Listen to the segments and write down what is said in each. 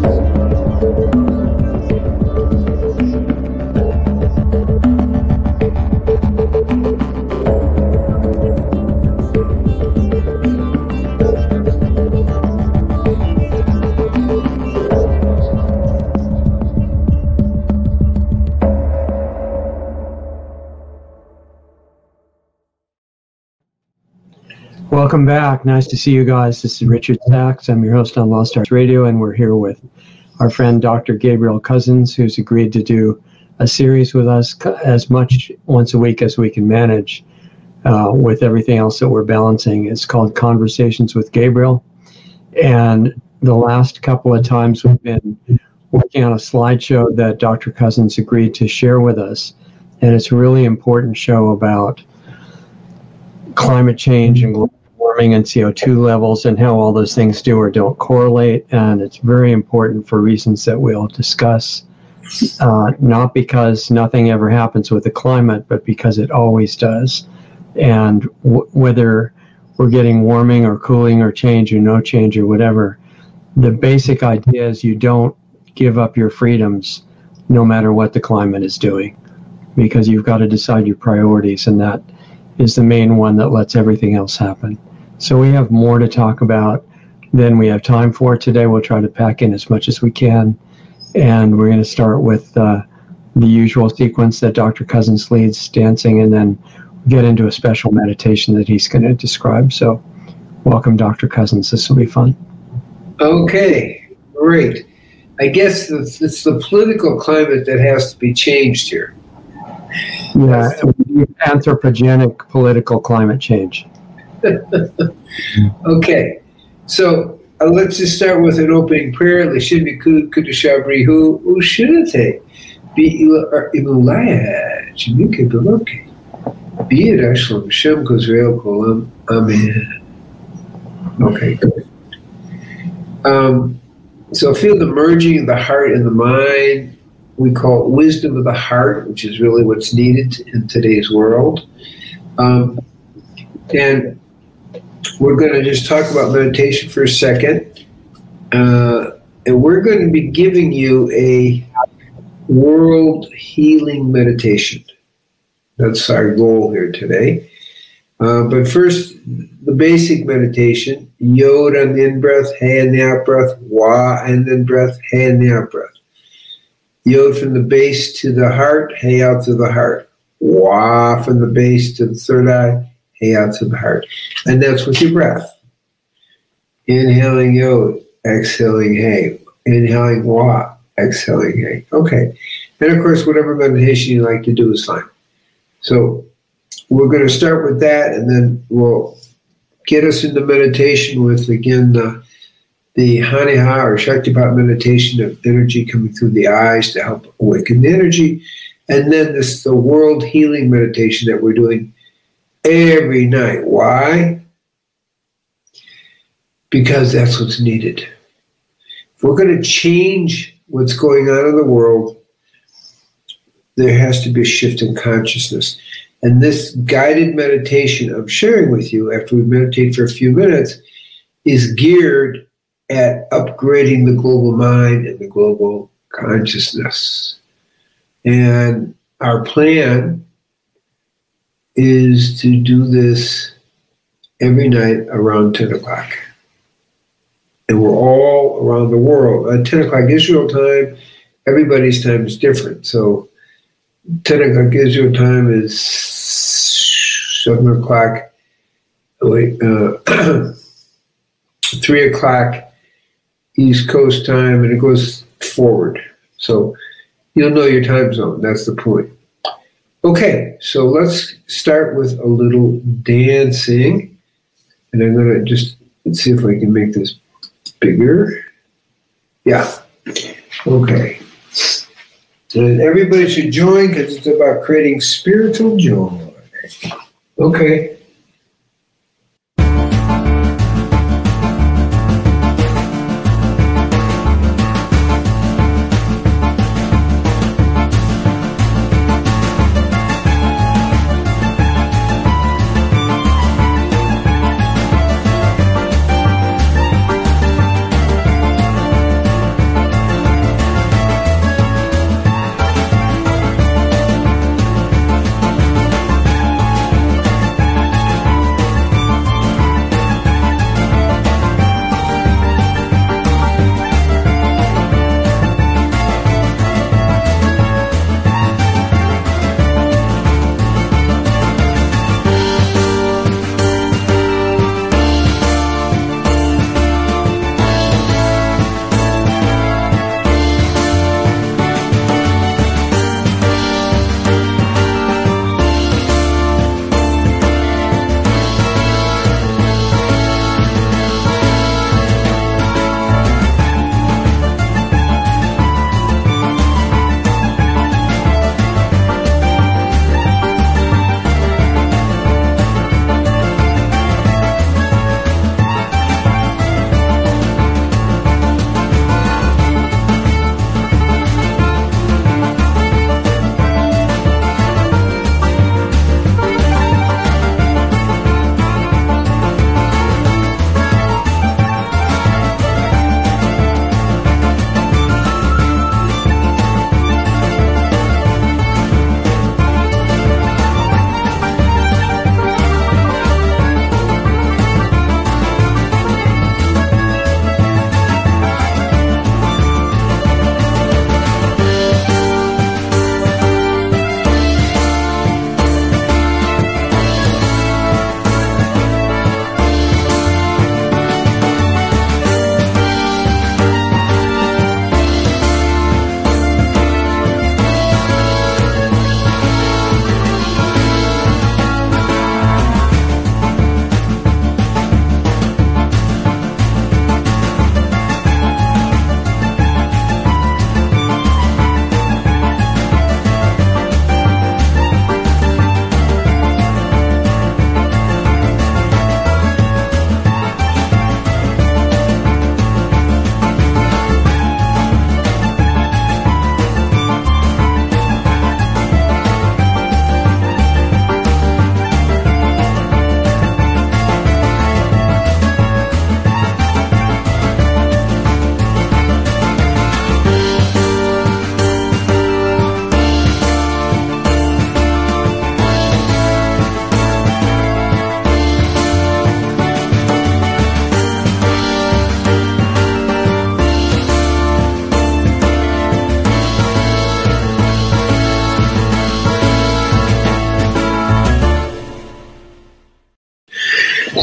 Welcome back. Nice to see you guys. This is Richard Sachs. I'm your host on Lost Arts Radio, and we're here with our friend Dr. Gabriel Cousens, who's agreed to do a series with us as much once a week as we can manage with everything else that we're balancing. It's called Conversations with Gabriel. And the last couple of times we've been working on a slideshow that Dr. Cousens agreed to share with us. And it's a really important show about climate change and global warming and CO2 levels and how all those things do or don't correlate. And it's very important for reasons that we'll discuss, not because nothing ever happens with the climate, but because it always does. And whether we're getting warming or cooling or change or no change or whatever, the basic idea is you don't give up your freedoms no matter what the climate is doing, because you've got to decide your priorities, and that is the main one that lets everything else happen. So we have more to talk about than we have time for today. We'll try to pack in as much as we can. And we're going to start with the usual sequence that Dr. Cousens leads, dancing, and then get into a special meditation that he's going to describe. So welcome, Dr. Cousens. This will be fun. Okay, great. I guess it's the political climate that has to be changed here. Yeah, anthropogenic political climate change. Okay, so let's just start with an opening prayer. L'shim yikud kudushabri hu ushirate bi'ilaya chimike beloke bi'irashlam shem kozreel kolam amen. Okay, good. So feel the merging of the heart and the mind. We call it wisdom of the heart, which is really what's needed in today's world. And we're going to just talk about meditation for a second. And we're going to be giving you a world healing meditation. That's our goal here today. But first, the basic meditation, Yod on the in-breath, Hey on the out-breath, Wa and then breath, Hey on the out-breath. Yod from the base to the heart, Hey out to the heart. Wa from the base to the third eye, Hey out to the heart. And that's with your breath. Inhaling Yod, exhaling Hey. Inhaling Wa, exhaling Hey. Okay. And of course, whatever meditation you like to do is fine. So we're going to start with that, and then we'll get us into meditation with, again, the Haniha or Shaktipat meditation of energy coming through the eyes to help awaken the energy. And then the world healing meditation that we're doing every night. Why? Because that's what's needed. If we're going to change what's going on in the world, there has to be a shift in consciousness. And this guided meditation I'm sharing with you after we meditate for a few minutes is geared at upgrading the global mind and the global consciousness. And our plan is to do this every night around 10 o'clock. And we're all around the world. At 10 o'clock Israel time, everybody's time is different. So 10 o'clock Israel time is 7 o'clock, 3 o'clock East Coast time, and it goes forward. So you'll know your time zone. That's the point. Okay, so let's start with a little dancing. And I'm going to just, let's see if I can make this bigger. Yeah. Okay. And everybody should join because it's about creating spiritual joy. Okay.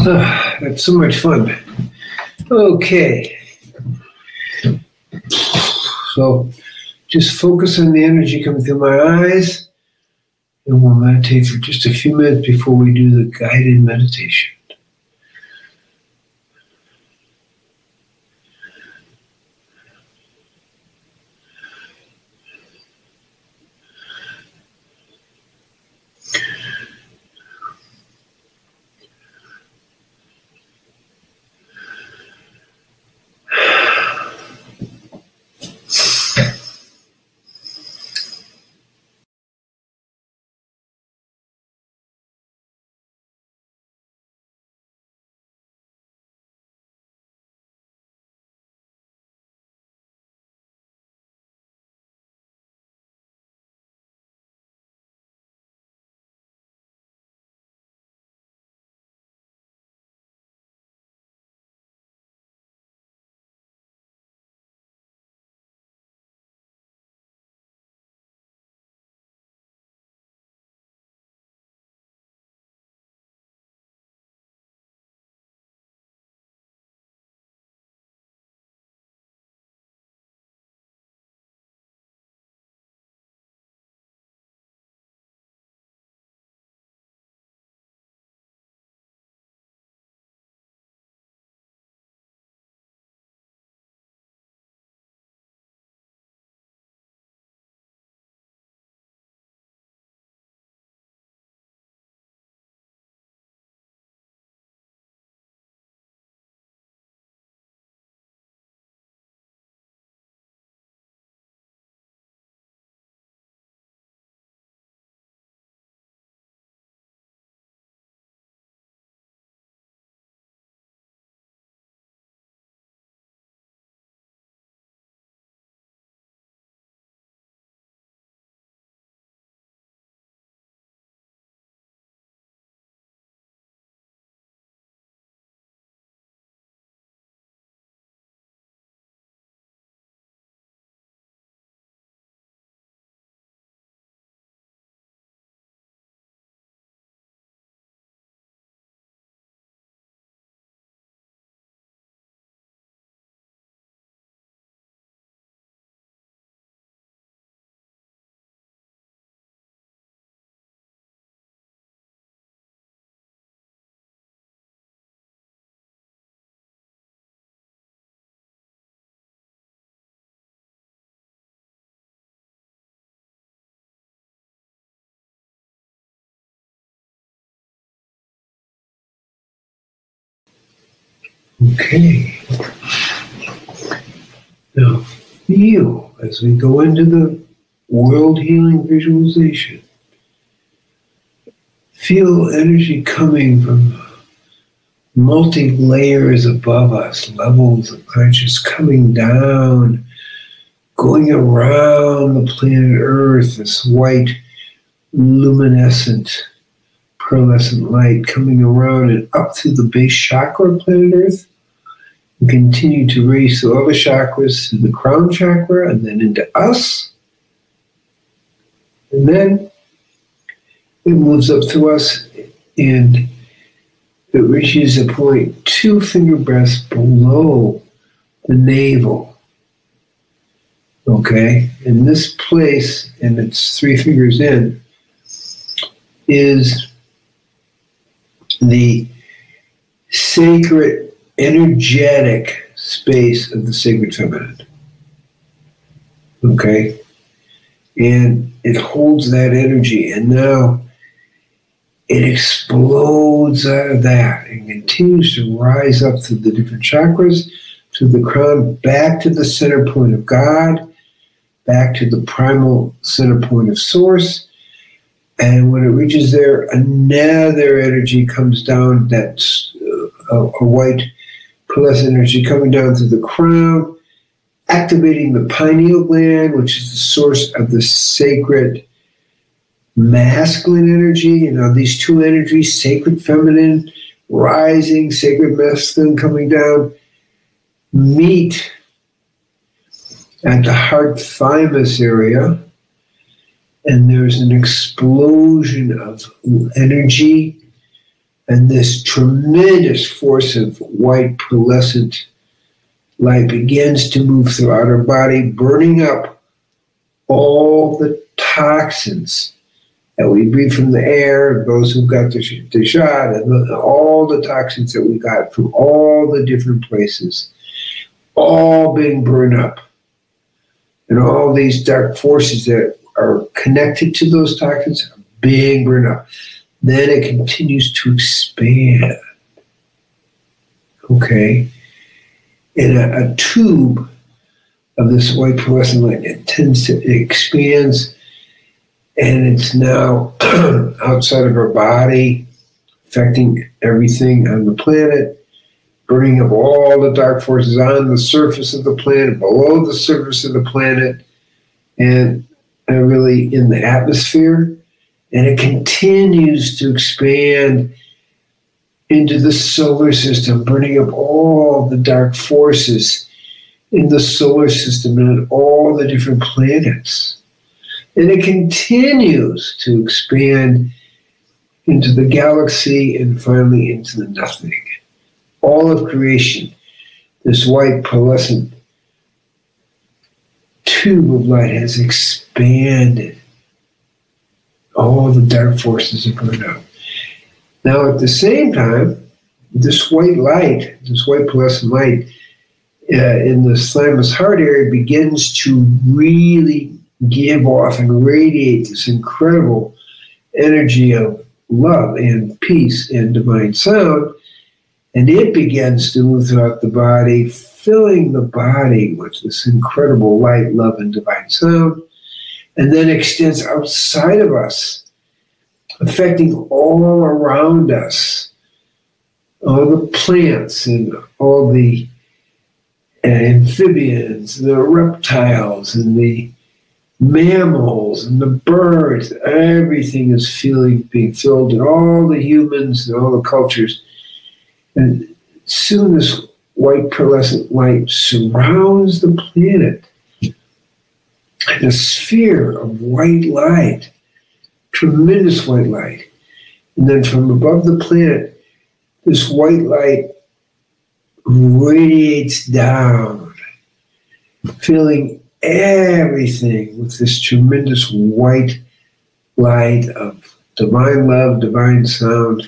That's so much fun. Okay. So just focus on the energy coming through my eyes, and we'll meditate for just a few minutes before we do the guided meditation. Okay. Now feel as we go into the world healing visualization. Feel energy coming from multi-layers above us, levels of consciousness coming down, going around the planet Earth, this white, luminescent, pearlescent light coming around and up through the base chakra of planet Earth. And continue to raise through all the chakras to the crown chakra and then into us. And then it moves up through us and it reaches a point 2 finger breaths below the navel. Okay? And this place, and it's 3 fingers in, is the sacred energetic space of the sacred feminine. Okay? And it holds that energy, and now it explodes out of that and continues to rise up through the different chakras, to the crown, back to the center point of God, back to the primal center point of source. And when it reaches there, another energy comes down, that's a white pearlescent energy coming down through the crown, activating the pineal gland, which is the source of the sacred masculine energy. You know, these 2 energies, sacred feminine rising, sacred masculine coming down, meet at the heart thymus area, and there's an explosion of energy And this tremendous force of white pearlescent light begins to move throughout our body, burning up all the toxins that we breathe from the air, those who got the shot, and all the toxins that we got from all the different places, all being burned up. And all these dark forces that are connected to those toxins are being burned up. Then it continues to expand. Okay? In a tube of this white pearlescent light, it expands, and it's now outside of our body, affecting everything on the planet, burning up all the dark forces on the surface of the planet, below the surface of the planet, and really in the atmosphere. And it continues to expand into the solar system, burning up all the dark forces in the solar system and all the different planets. And it continues to expand into the galaxy and finally into the nothing. All of creation, this white pearlescent tube of light has expanded. All the dark forces are burned out. Now, at the same time, this white light, this white pearlescent light in the thymus heart area begins to really give off and radiate this incredible energy of love and peace and divine sound. And it begins to move throughout the body, filling the body with this incredible light, love, and divine sound, and then extends outside of us, affecting all around us, all the plants and all the amphibians, the reptiles, and the mammals, and the birds. Everything is being filled, and all the humans and all the cultures. And soon this white pearlescent light surrounds the planet in a sphere of white light, tremendous white light. And then from above the planet, this white light radiates down, filling everything with this tremendous white light of divine love, divine sound,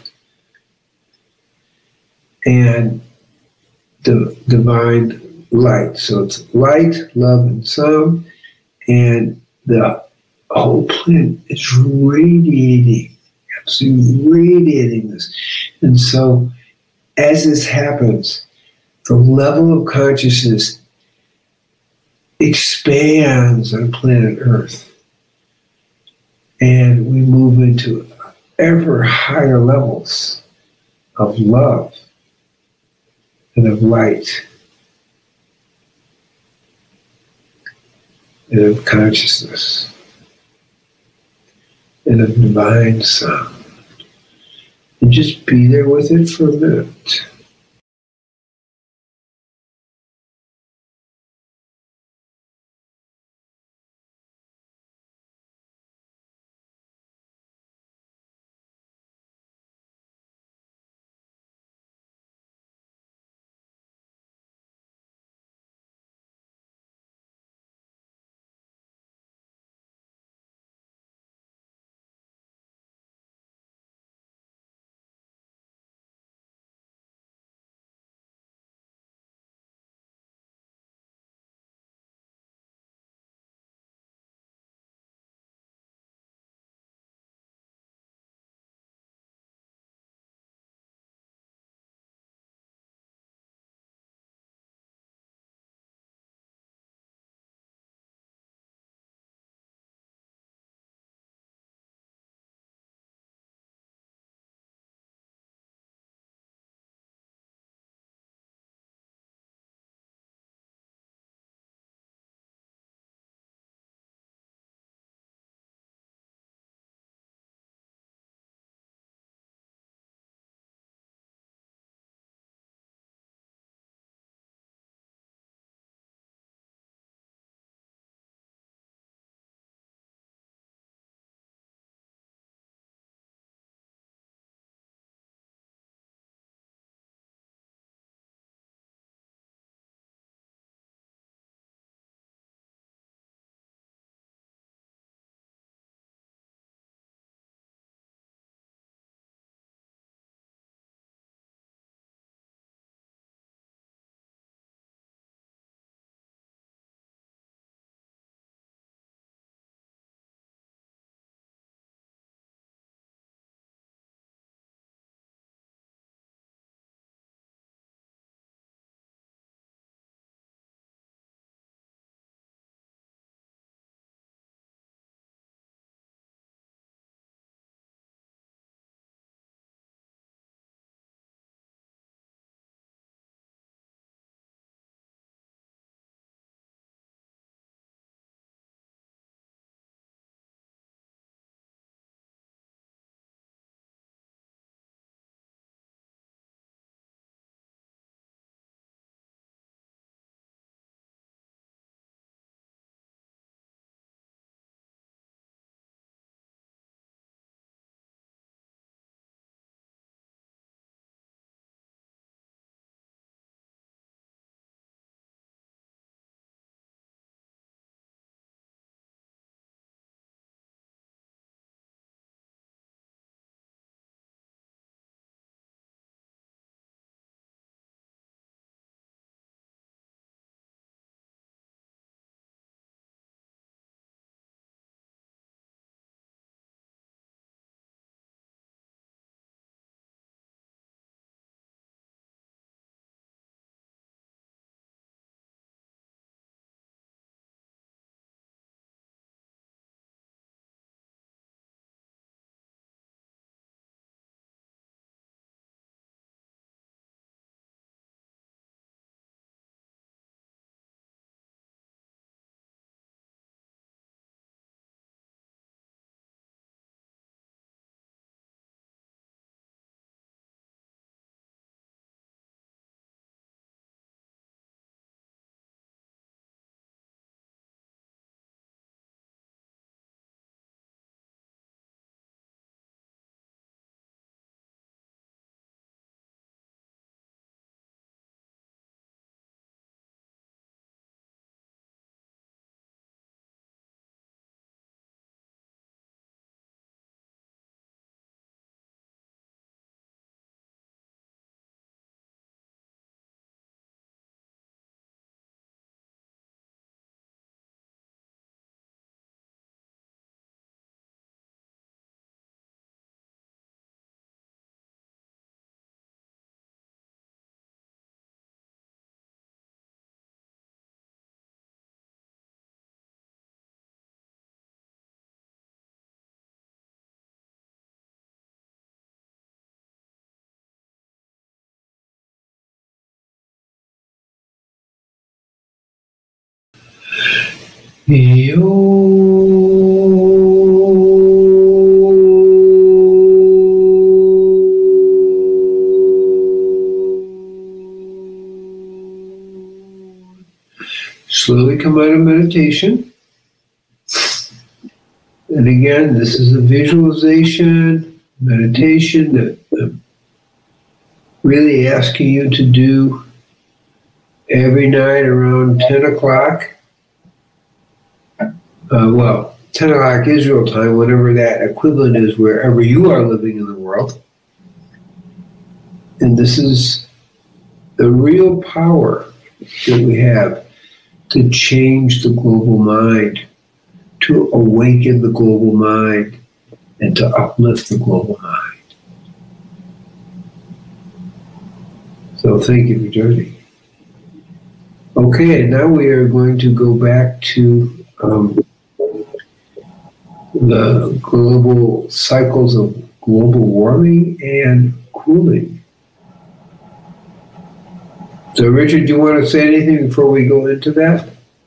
and the divine light. So it's light, love, and sound, and the whole planet is radiating, absolutely radiating this. And so as this happens, the level of consciousness expands on planet Earth. And we move into ever higher levels of love and of light and of consciousness and of divine sound. And just be there with it for a minute. Slowly come out of meditation. And again, this is a visualization, meditation that I'm really asking you to do every night around 10 o'clock. 10 o'clock Israel time, whatever that equivalent is, wherever you are living in the world. And this is the real power that we have to change the global mind, to awaken the global mind, and to uplift the global mind. So thank you for joining. Okay, now we are going to go back to the global cycles of global warming and cooling. So, Richard, do you want to say anything before we go into that?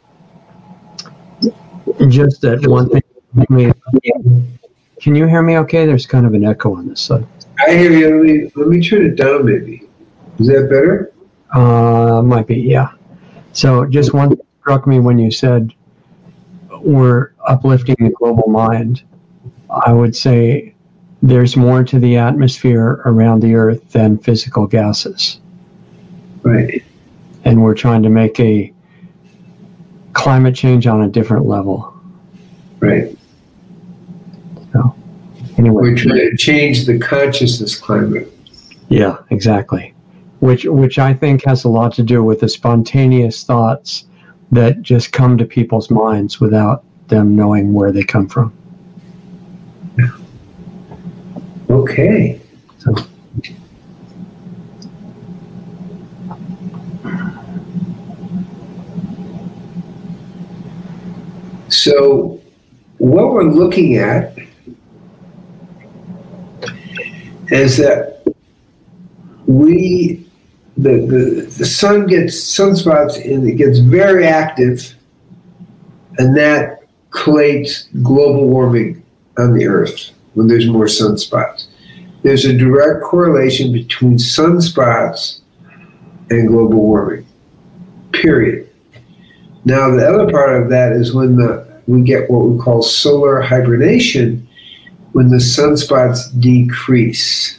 Just that one thing. Can you hear me okay? There's kind of an echo on this side. I hear you. Let me turn it down, maybe. Is that better? Might be, yeah. So just one thing struck me when you said we're uplifting the global mind. I would say there's more to the atmosphere around the Earth than physical gases. Right. And we're trying to make a climate change on a different level. Right. So, anyway. We're trying to change the consciousness climate. Yeah, exactly. Which I think has a lot to do with the spontaneous thoughts that just come to people's minds without them knowing where they come from. Okay. So what we're looking at is that the sun gets sunspots and it gets very active, and that creates global warming on the Earth when there's more sunspots. There's a direct correlation between sunspots and global warming, period. Now, the other part of that is when we get what we call solar hibernation, when the sunspots decrease.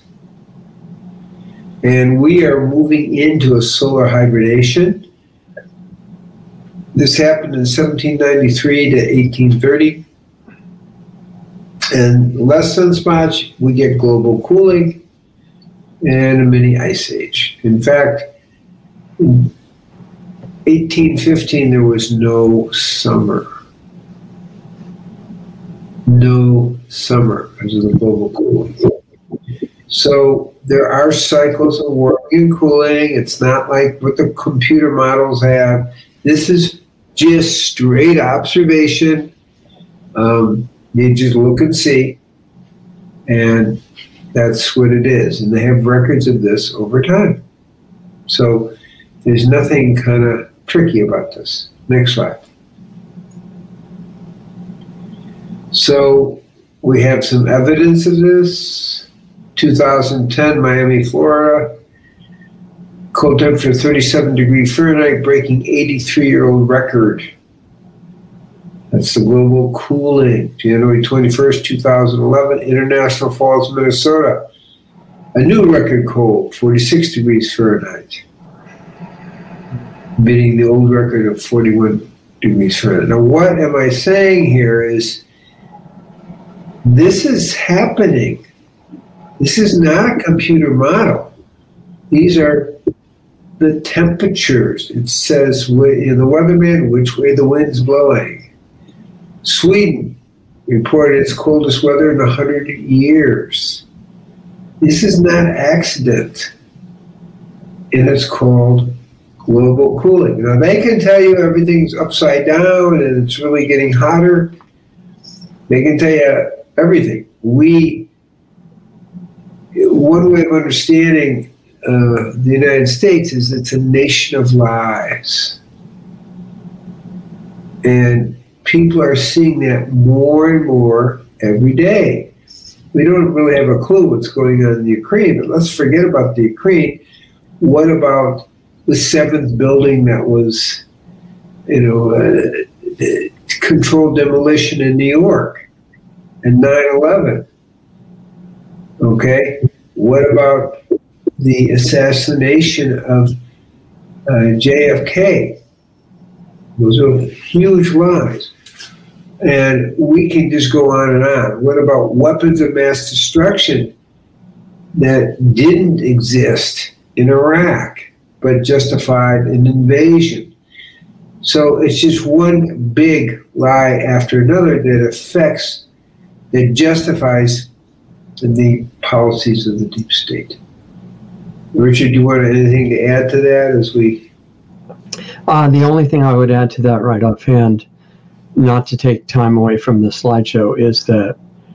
And we are moving into a solar hibernation. This happened in 1793 to 1830. And less sunspots, we get global cooling and a mini ice age. In fact, in 1815, there was no summer. No summer because of the global cooling. So there are cycles of warming and cooling. It's not like what the computer models have. This is just straight observation. You just look and see, and that's what it is. And they have records of this over time. So there's nothing kind of tricky about this. Next slide. So we have some evidence of this. 2010, Miami, Florida. Cold temperature 37 degrees Fahrenheit, breaking 83-year-old record. That's the global cooling. January 21st, 2011, International Falls, Minnesota. A new record cold, 46 degrees Fahrenheit. Beating the old record of 41 degrees Fahrenheit. Now, what am I saying here is this is happening. This is not a computer model. These are the temperatures. It says in the weatherman which way the wind's blowing. Sweden reported its coldest weather in 100 years. This is not accident. And it's called global cooling. Now, they can tell you everything's upside down and it's really getting hotter. They can tell you everything. One way of understanding the United States is it's a nation of lies. And people are seeing that more and more every day. We don't really have a clue what's going on in the Ukraine, but let's forget about the Ukraine. What about the 7th building that was, controlled demolition in New York and 9/11? Okay, what about the assassination of JFK? Those are huge lies. And we can just go on and on. What about weapons of mass destruction that didn't exist in Iraq, but justified an invasion? So it's just one big lie after another that justifies the policies of the deep state. Richard, do you want anything to add to that as we... The only thing I would add to that right offhand, not to take time away from the slideshow, is that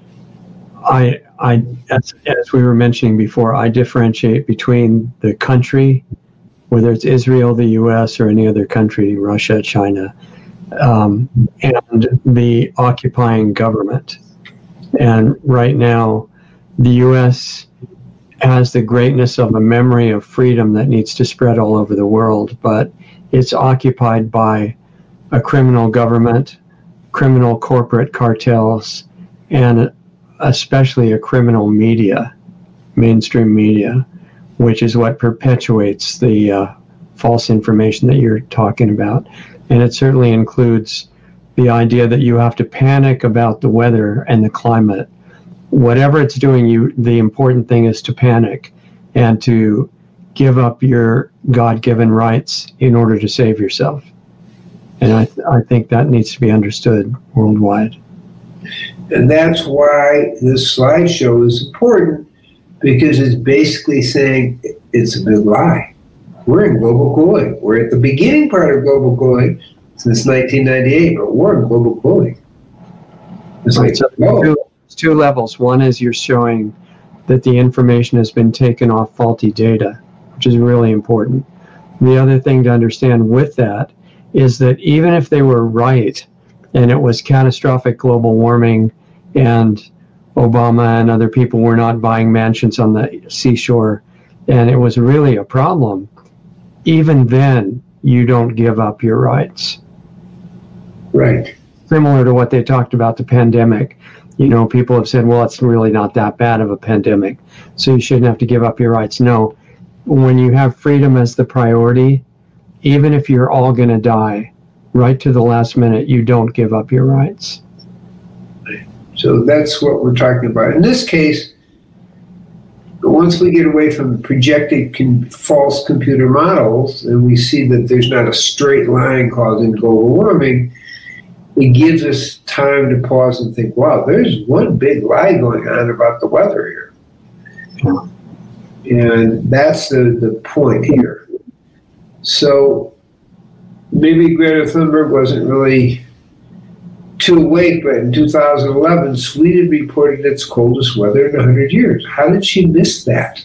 as we were mentioning before, I differentiate between the country, whether it's Israel, the U.S., or any other country, Russia, China, and the occupying government. And right now, the U.S. has the greatness of a memory of freedom that needs to spread all over the world, but it's occupied by a criminal government, criminal corporate cartels, and especially a criminal media, mainstream media, which is what perpetuates the false information that you're talking about. And it certainly includes the idea that you have to panic about the weather and the climate. Whatever it's doing, the important thing is to panic and to give up your God-given rights in order to save yourself. And I think that needs to be understood worldwide. And that's why this slideshow is important, because it's basically saying it's a big lie. We're in global cooling. We're at the beginning part of global cooling since 1998, but we're in global cooling. It's right, two levels. One is you're showing that the information has been taken off faulty data, which is really important. The other thing to understand with that is that even if they were right and it was catastrophic global warming and Obama and other people were not buying mansions on the seashore and it was really a problem, even then you don't give up your rights. Right. Similar to what they talked about the pandemic. People have said, well, it's really not that bad of a pandemic, so you shouldn't have to give up your rights. No, when you have freedom as the priority, even if you're all going to die, right to the last minute, you don't give up your rights. So that's what we're talking about. In this case, once we get away from projected false computer models and we see that there's not a straight line causing global warming, it gives us time to pause and think, wow, there's one big lie going on about the weather here. And that's the point here. So maybe Greta Thunberg wasn't really too awake, but in 2011, Sweden reported its coldest weather in 100 years. How did she miss that?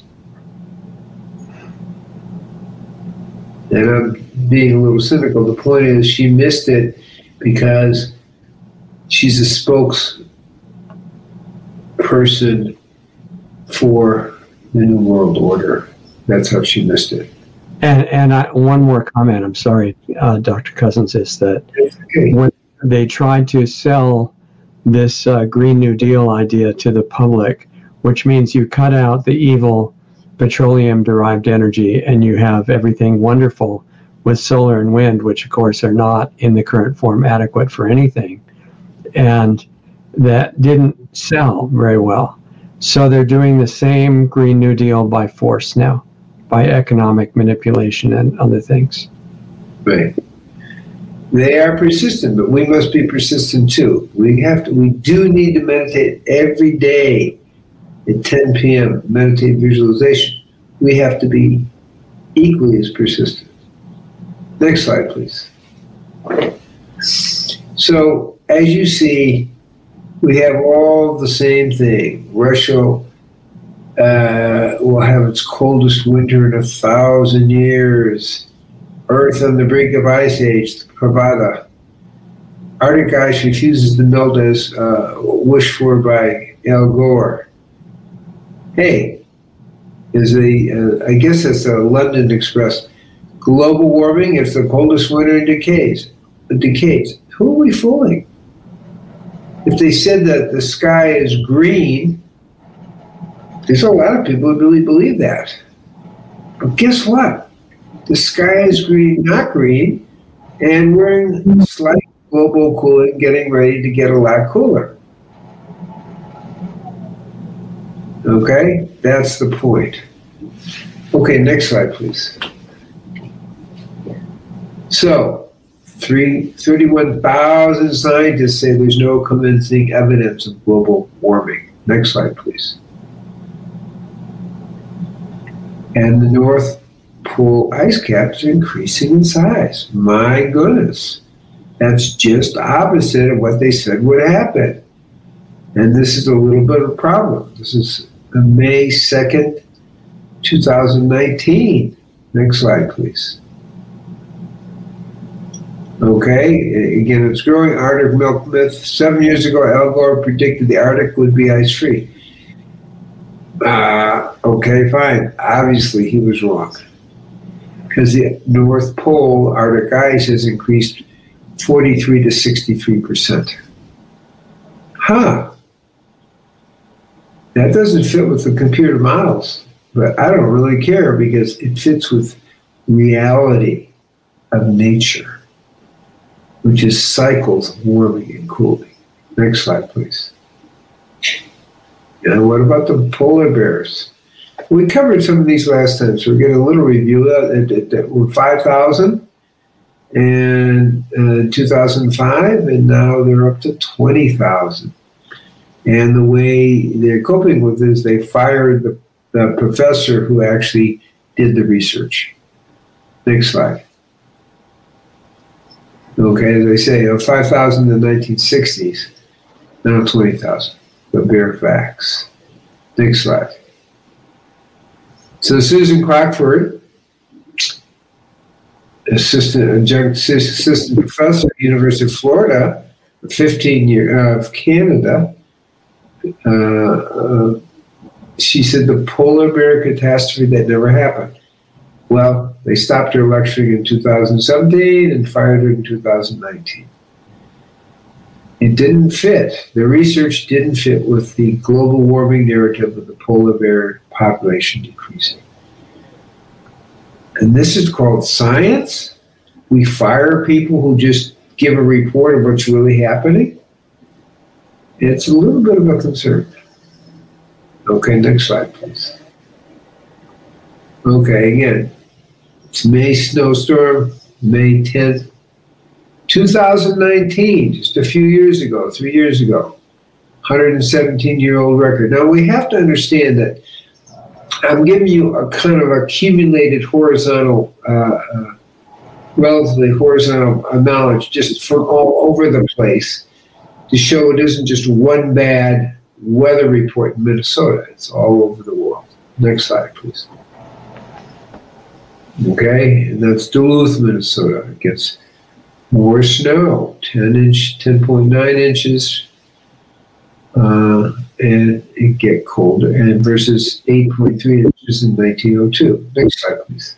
And I'm being a little cynical. The point is she missed it because she's a spokesperson for the New World Order. That's how she missed it. And one more comment, I'm sorry, Dr. Cousins, is that when they tried to sell this Green New Deal idea to the public, which means you cut out the evil petroleum-derived energy and you have everything wonderful with solar and wind, which of course are not in the current form adequate for anything. And that didn't sell very well. So they're doing the same Green New Deal by force now, by economic manipulation and other things. Right. They are persistent, but we must be persistent too. We do need to meditate every day at 10 p.m., meditate visualization. We have to be equally as persistent. Next slide, please. So, as you see, we have all the same thing. Russia will have its coldest winter in 1,000 years. Earth on the brink of ice age, Pravada. Arctic ice refuses to melt as wished for by Al Gore. Hey, I guess that's a London Express. Global warming, if the coldest winter decays. Who are we fooling? If they said that the sky is green, there's a lot of people who really believe that. But guess what? The sky is green, not green, and we're in slight global cooling, getting ready to get a lot cooler. Okay, that's the point. Okay, next slide, please. So, 31,000 scientists say there's no convincing evidence of global warming. Next slide, please. And the North Pole ice caps are increasing in size. My goodness. That's just opposite of what they said would happen. And this is a little bit of a problem. This is May 2nd, 2019. Next slide, please. Okay, again, it's growing Arctic milk myth. 7 years ago, Al Gore predicted the Arctic would be ice-free. Okay, fine. Obviously, he was wrong. Because the North Pole Arctic ice has increased 43 to 63%. Huh. That doesn't fit with the computer models, but I don't really care because it fits with reality of nature, which is cycles of warming and cooling. Next slide, please. And what about the polar bears? We covered some of these last time, so we're getting a little review. We're 5,000 in 2005, and now they're up to 20,000. And the way they're coping with this, they fired the professor who actually did the research. Next slide. Okay, as I say, 5,000 in the 1960s, now 20,000. The bare facts. Next slide. So Susan Crockford, assistant professor at the University of Florida, 15 years of Canada, she said the polar bear catastrophe that never happened. Well, they stopped her lecturing in 2017 and fired her in 2019. It didn't fit. The research didn't fit with the global warming narrative of the polar bear population decreasing. And this is called science? We fire people who just give a report of what's really happening? It's a little bit of a concern. Okay, next slide, please. Okay, again, it's May snowstorm, May 10th, 2019, just a few years ago, 3 years ago, 117-year-old record. Now, we have to understand that I'm giving you a kind of accumulated horizontal, relatively horizontal knowledge just from all over the place to show it isn't just one bad weather report in Minnesota. It's all over the world. Next slide, please. Okay, and that's Duluth, Minnesota. It gets more snow, 10.9 inches, and it get colder, and versus 8.3 inches in 1902. Next slide, please.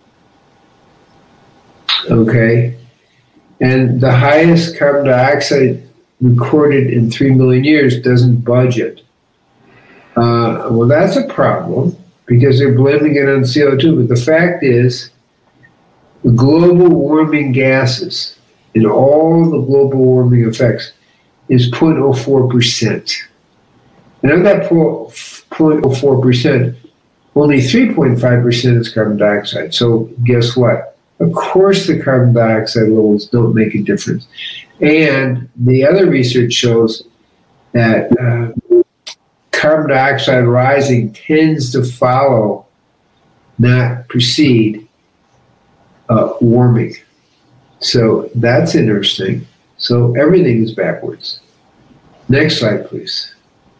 Okay, and the highest carbon dioxide recorded in 3 million years doesn't budget. Well, that's a problem because they're blaming it on CO2, but the fact is the global warming gases in all the global warming effects is 0.04%. And of that 0.04%, only 3.5% is carbon dioxide. So guess what? Of course the carbon dioxide levels don't make a difference. And the other research shows that carbon dioxide rising tends to follow, not precede, warming. So that's interesting. So everything is backwards. Next slide, please.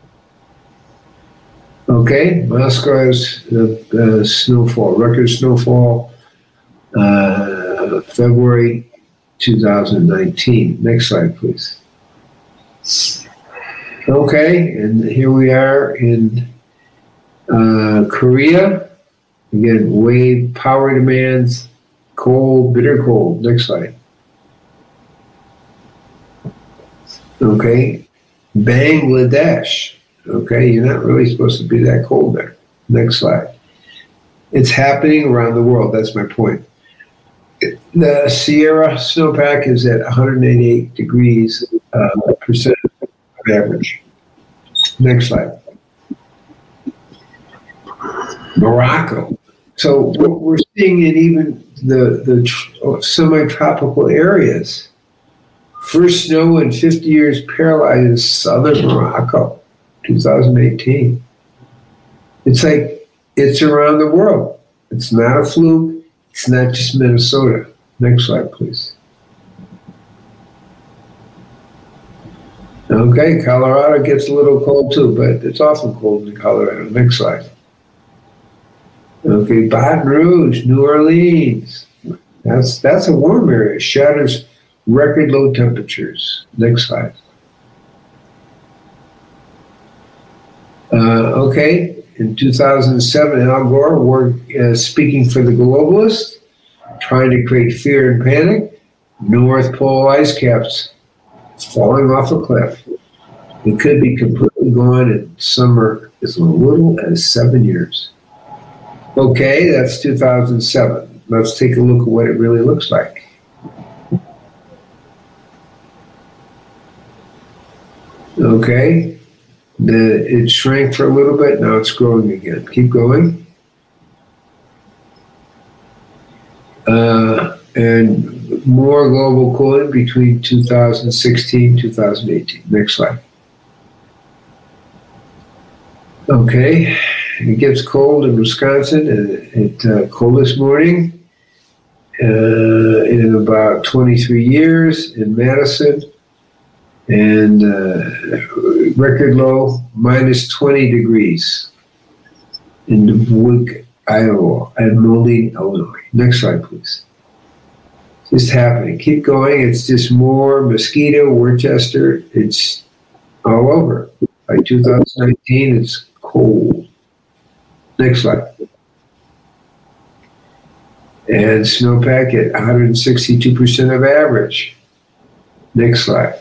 Okay, Moscow has snowfall, record snowfall, February 2019. Next slide, please. Okay, and here we are in Korea. Again, wave power demands, cold, bitter cold. Next slide. Okay, Bangladesh. Okay, you're not really supposed to be that cold there. Next slide. It's happening around the world. That's my point. The Sierra snowpack is at 188 degrees percent of average. Next slide. Morocco. So what we're seeing in even the semi-tropical areas, first snow in 50 years paralyzes southern Morocco, 2018. It's like it's around the world. It's not a fluke. It's not just Minnesota. Next slide, please. Okay, Colorado gets a little cold too, but it's often cold in Colorado. Next slide. Okay, Baton Rouge, New Orleans. That's a warm area. Shatters record low temperatures. Next slide. Okay, in 2007, Al Gore speaking for the globalists, trying to create fear and panic. North Pole ice caps falling off a cliff. It could be completely gone in summer as little as 7 years. Okay, that's 2007. Let's take a look at what it really looks like. Okay, it shrank for a little bit, now it's growing again. Keep going. And more global cooling between 2016 and 2018. Next slide. Okay, it gets cold in Wisconsin, and it's cold this morning in about 23 years in Madison, and record low, minus 20 degrees in Dubuque, Iowa, and Moline, Illinois. Next slide, please. It's just happening. Keep going. It's just more Mosquito, Worcester. It's all over. By 2019, it's cold. Next slide. And snowpack at 162% of average. Next slide.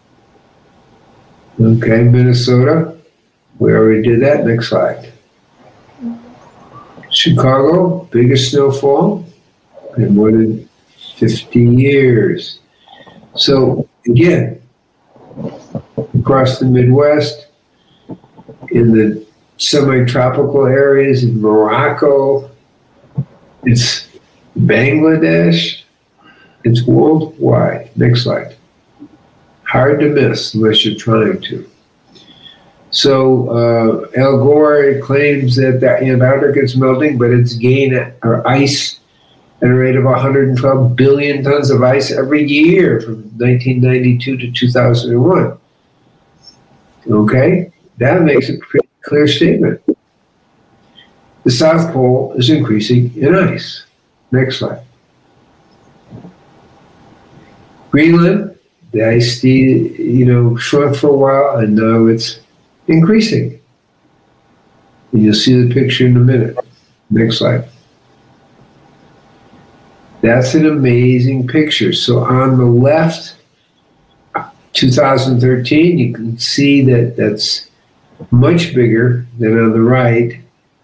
Okay, Minnesota. We already did that. Next slide. Chicago, biggest snowfall in more than 50 years. So again, across the Midwest, in the semi-tropical areas in Morocco, it's Bangladesh, it's worldwide. Next slide. Hard to miss unless you're trying to. So Al Gore claims that the Antarctica is melting, but it's ice at a rate of 112 billion tons of ice every year from 1992 to 2001. Okay, that makes a pretty clear statement. The South Pole is increasing in ice. Next slide. Greenland, the ice, shrunk for a while, and now it's increasing. And you'll see the picture in a minute. Next slide. That's an amazing picture. So on the left, 2013, you can see that that's much bigger than on the right,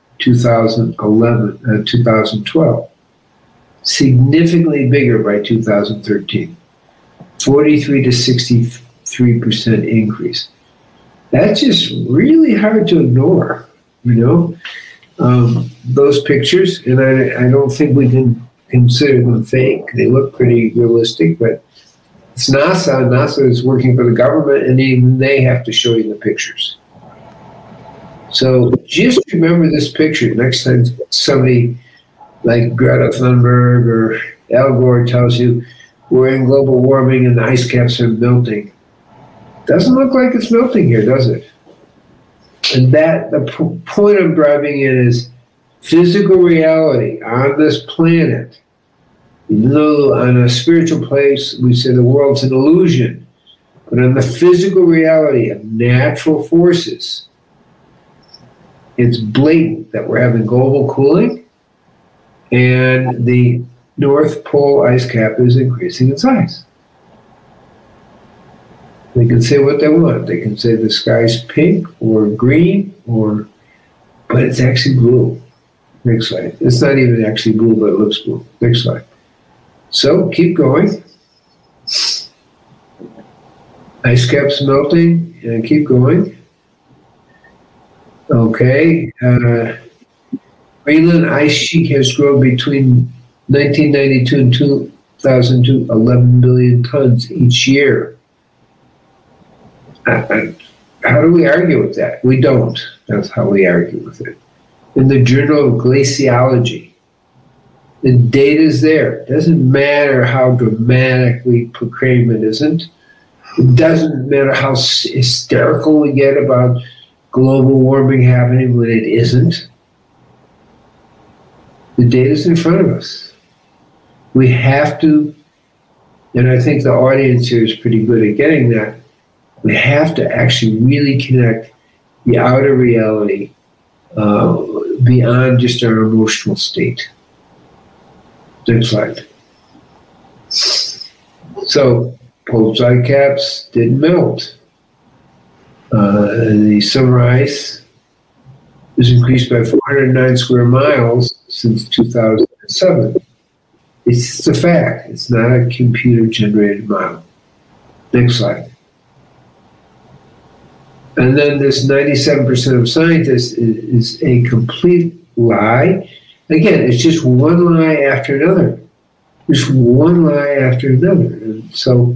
2012. Significantly bigger by 2013. 43 to 63% increase. That's just really hard to ignore, those pictures, and I don't think we can consider them fake. They look pretty realistic, but it's NASA. NASA is working for the government, and even they have to show you the pictures. So just remember this picture next time somebody like Greta Thunberg or Al Gore tells you we're in global warming and the ice caps are melting. Doesn't look like it's melting here, does it? And the point I'm driving in is physical reality on this planet Even though on a spiritual place, we say the world's an illusion, but on the physical reality of natural forces, it's blatant that we're having global cooling, and the North Pole ice cap is increasing in size. They can say what they want. They can say the sky's pink or green, but it's actually blue. Next slide. It's not even actually blue, but it looks blue. Next slide. So keep going. Ice caps melting, and keep going. Okay. Greenland ice sheet has grown between 1992 and 2002, 11 billion tons each year. How do we argue with that? We don't. That's how we argue with it. In the Journal of Glaciology, the data is there. It doesn't matter how dramatic we proclaim it isn't. It doesn't matter how hysterical we get about global warming happening when it isn't. The data's in front of us. We have to, and I think the audience here is pretty good at getting that, we have to actually really connect the outer reality beyond just our emotional state. Next slide. So, polar ice caps didn't melt. The summer ice has increased by 409 square miles since 2007. It's a fact. It's not a computer-generated model. Next slide. And then this 97% of scientists is a complete lie. Again, it's just one lie after another. Just one lie after another. And so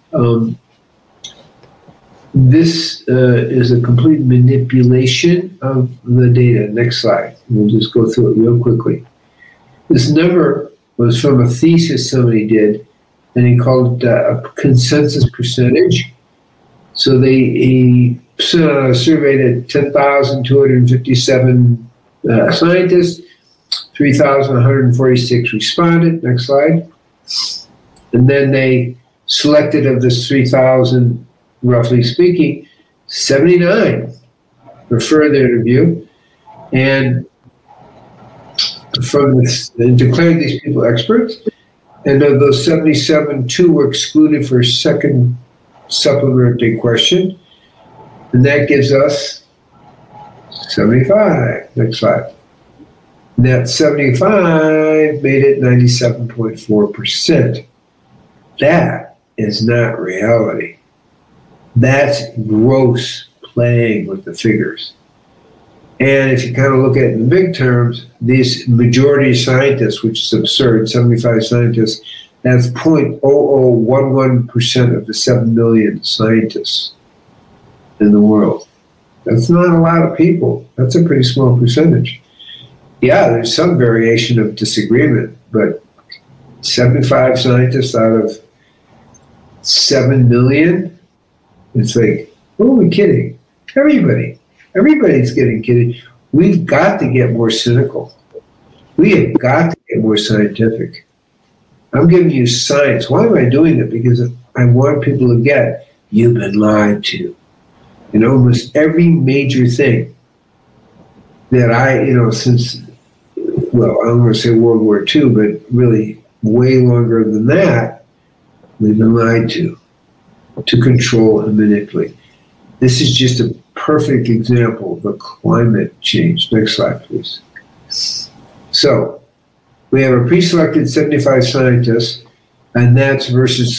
this is a complete manipulation of the data. Next slide. We'll just go through it real quickly. This number was from a thesis somebody did, and he called it a consensus percentage. So he surveyed 10,257 scientists, 3,146 responded. Next slide. And then they selected of this 3,000, roughly speaking, 79 for further interview, and from this, and declared these people experts. And of those 77, 2 were excluded for a second supplementary question. And that gives us 75. Next slide. And that 75 made it 97.4%. That is not reality. That's gross playing with the figures. And if you kind of look at it in big terms, these majority scientists, which is absurd, 75 scientists, that's 0.0011% of the 7 million scientists in the world. That's not a lot of people. That's a pretty small percentage. Yeah, there's some variation of disagreement, but 75 scientists out of 7 million, it's like, who are we kidding? Everybody's getting kidding. We've got to get more cynical. We have got to get more scientific. I'm giving you science. Why am I doing it? Because I want people to get, you've been lied to. In almost every major thing that since, well, I don't want to say World War II, but really way longer than that, we've been lied to control and manipulate. This is just a perfect example of the climate change. Next slide, please. So we have a pre-selected 75 scientists, and that's versus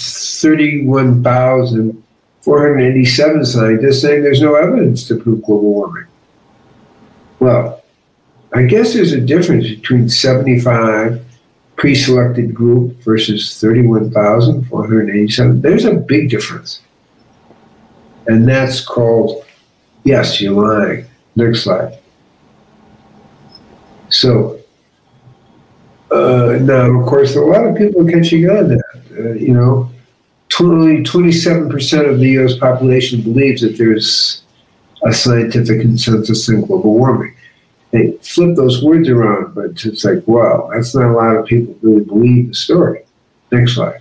31,487 scientists saying there's no evidence to prove global warming. Well, I guess there's a difference between 75 pre-selected group versus 31,487. There's a big difference. And that's called, yes, you're lying. Next slide. So, now, of course, a lot of people are catching on to that. Only 27% of the U.S. population believes that there's a scientific consensus in global warming. They flip those words around, but it's like, wow, that's not a lot of people really believe the story. Next slide.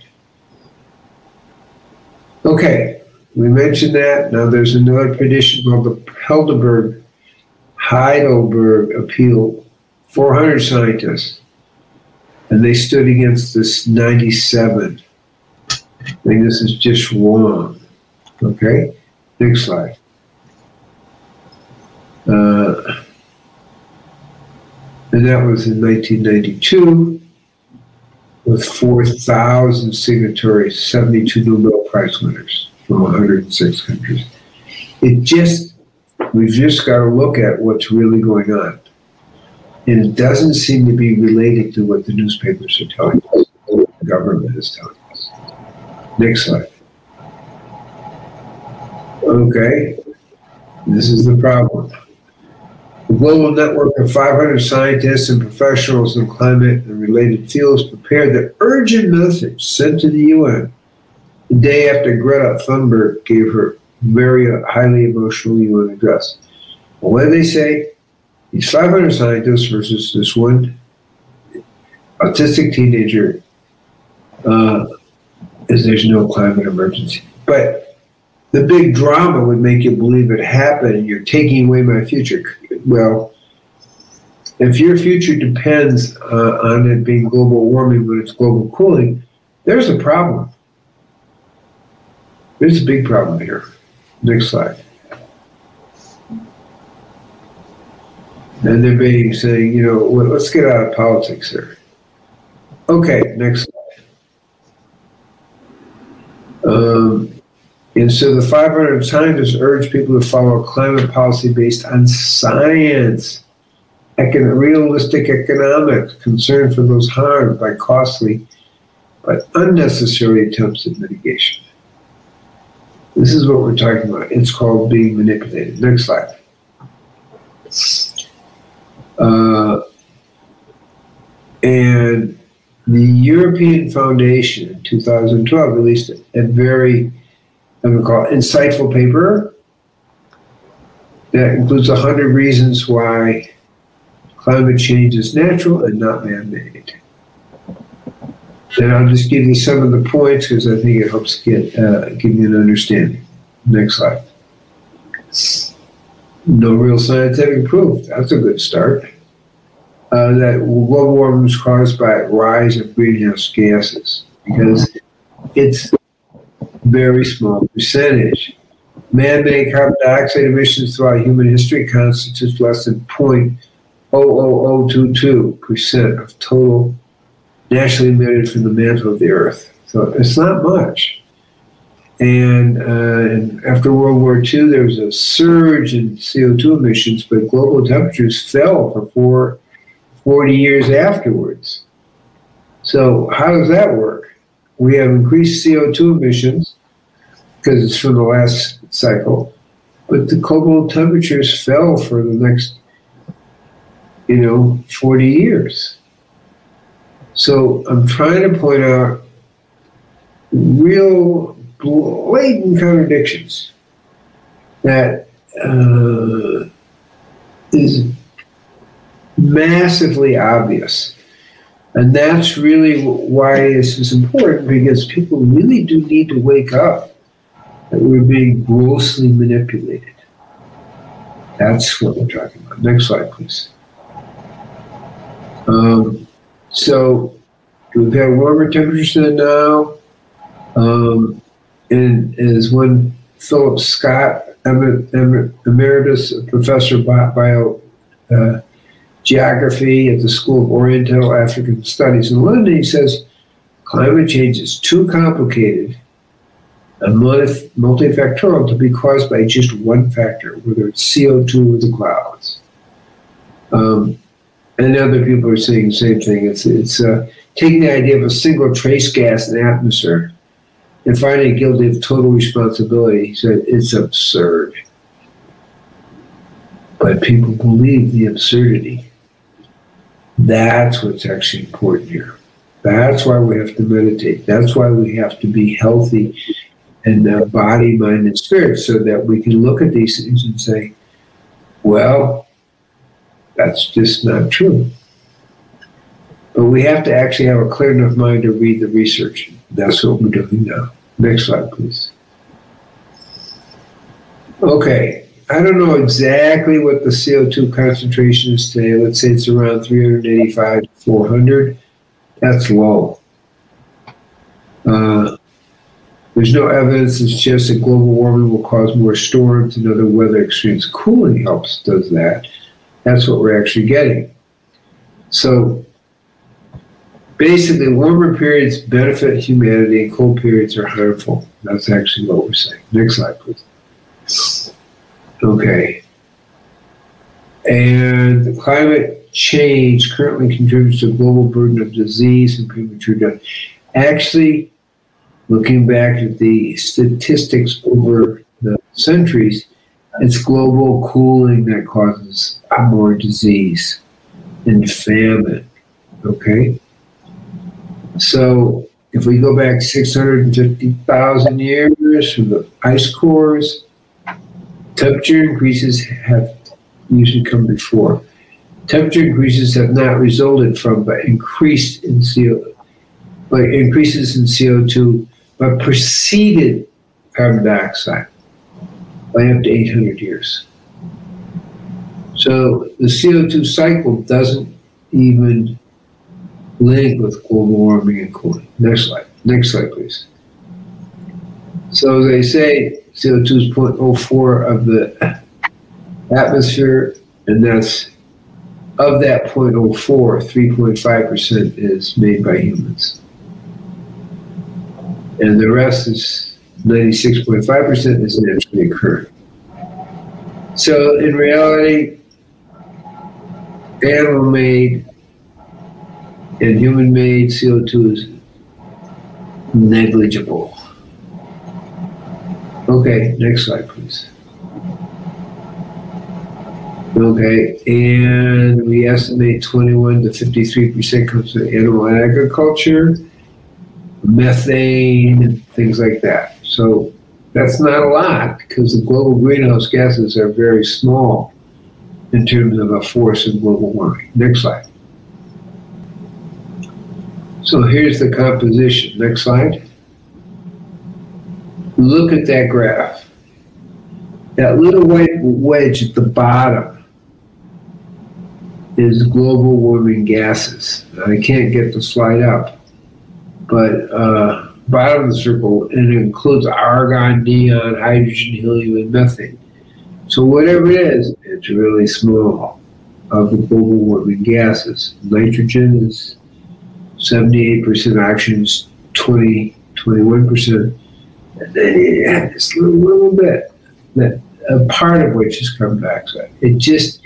Okay, we mentioned that. Now there's another petition called the Heidelberg Appeal, 400 scientists, and they stood against this 97. I think this is just wrong. Okay, next slide. And that was in 1992 with 4,000 signatories, 72 Nobel Prize winners from 106 countries. We've just got to look at what's really going on. And it doesn't seem to be related to what the newspapers are telling us, or what the government is telling us. Next slide. Okay, this is the problem. The global network of 500 scientists and professionals in climate and related fields prepared the urgent message sent to the UN the day after Greta Thunberg gave her very highly emotional UN address. Well, what do they say? These 500 scientists versus this one autistic teenager is there's no climate emergency. But the big drama would make you believe it happened and you're taking away my future. Well, if your future depends on it being global warming when it's global cooling, there's a problem. There's a big problem here. Next slide. And they're being saying, you know, well, let's get out of politics here. Okay, next slide. And so the 500 scientists urge people to follow climate policy based on science, realistic economics, concern for those harmed by costly but unnecessary attempts at mitigation. This is what we're talking about. It's called being manipulated. Next slide. And the European Foundation in 2012 released a very, I'm going to call it, insightful paper that includes 100 reasons why climate change is natural and not man-made. And I'll just give you some of the points because I think it helps give you an understanding. Next slide. No real scientific proof. That's a good start. That global warming is caused by a rise of greenhouse gases because it's very small percentage. Man-made carbon dioxide emissions throughout human history constitutes less than 0.00022% of total naturally emitted from the mantle of the Earth. So it's not much. And after World War II, there was a surge in CO2 emissions, but global temperatures fell for 40 years afterwards. So how does that work? We have increased CO2 emissions because it's from the last cycle, but the global temperatures fell for the next, 40 years. So I'm trying to point out real blatant contradictions that is massively obvious. And that's really why this is important, because people really do need to wake up that we're being grossly manipulated. That's what we're talking about. Next slide, please. So we've got warmer temperatures than now. And as one Philip Scott, emeritus professor of geography at the School of Oriental African Studies in London, he says, climate change is too complicated and multifactorial to be caused by just one factor, whether it's CO2 or the clouds. And other people are saying the same thing. It's taking the idea of a single trace gas in the atmosphere and finding guilty of total responsibility. He said it's absurd. But people believe the absurdity. That's what's actually important here. That's why we have to meditate. That's why we have to be healthy in body, mind, and spirit, so that we can look at these things and say, well, that's just not true. But we have to actually have a clear enough mind to read the research. That's what we're doing now. Next slide, please. Okay, I don't know exactly what the CO2 concentration is today. Let's say it's around 385 to 400. That's low. There's no evidence that suggests that global warming will cause more storms and other weather extremes. Cooling does that. That's what we're actually getting. So basically, warmer periods benefit humanity and cold periods are harmful. That's actually what we're saying. Next slide, please. Okay. And climate change currently contributes to a global burden of disease and premature death. Actually, looking back at the statistics over the centuries, it's global cooling that causes more disease and famine. Okay? So if we go back 650,000 years from the ice cores, temperature increases have usually come before. Temperature increases have not resulted from, but increases in CO2, but preceded carbon dioxide by up to 800 years. So the CO2 cycle doesn't even link with global warming and cooling. Next slide. Next slide, please. So as they say, CO2 is 0.04 of the atmosphere, and that's of that 0.04, 3.5% is made by humans. And the rest is 96.5% is naturally occurring. So in reality, animal-made and human-made CO2 is negligible. Okay, next slide, please. Okay, and we estimate 21 to 53% comes from animal agriculture, methane, and things like that. So that's not a lot because the global greenhouse gases are very small in terms of a force in global warming. Next slide. So here's the composition. Next slide. Look at that graph. That little white wedge at the bottom is global warming gases. I can't get the slide up, but bottom of the circle, and it includes argon, neon, hydrogen, helium, and methane. So whatever it is, it's really small of the global warming gases. Nitrogen is 78%, oxygen is 21%. And then you have this little bit, that a part of which is carbon dioxide. It just,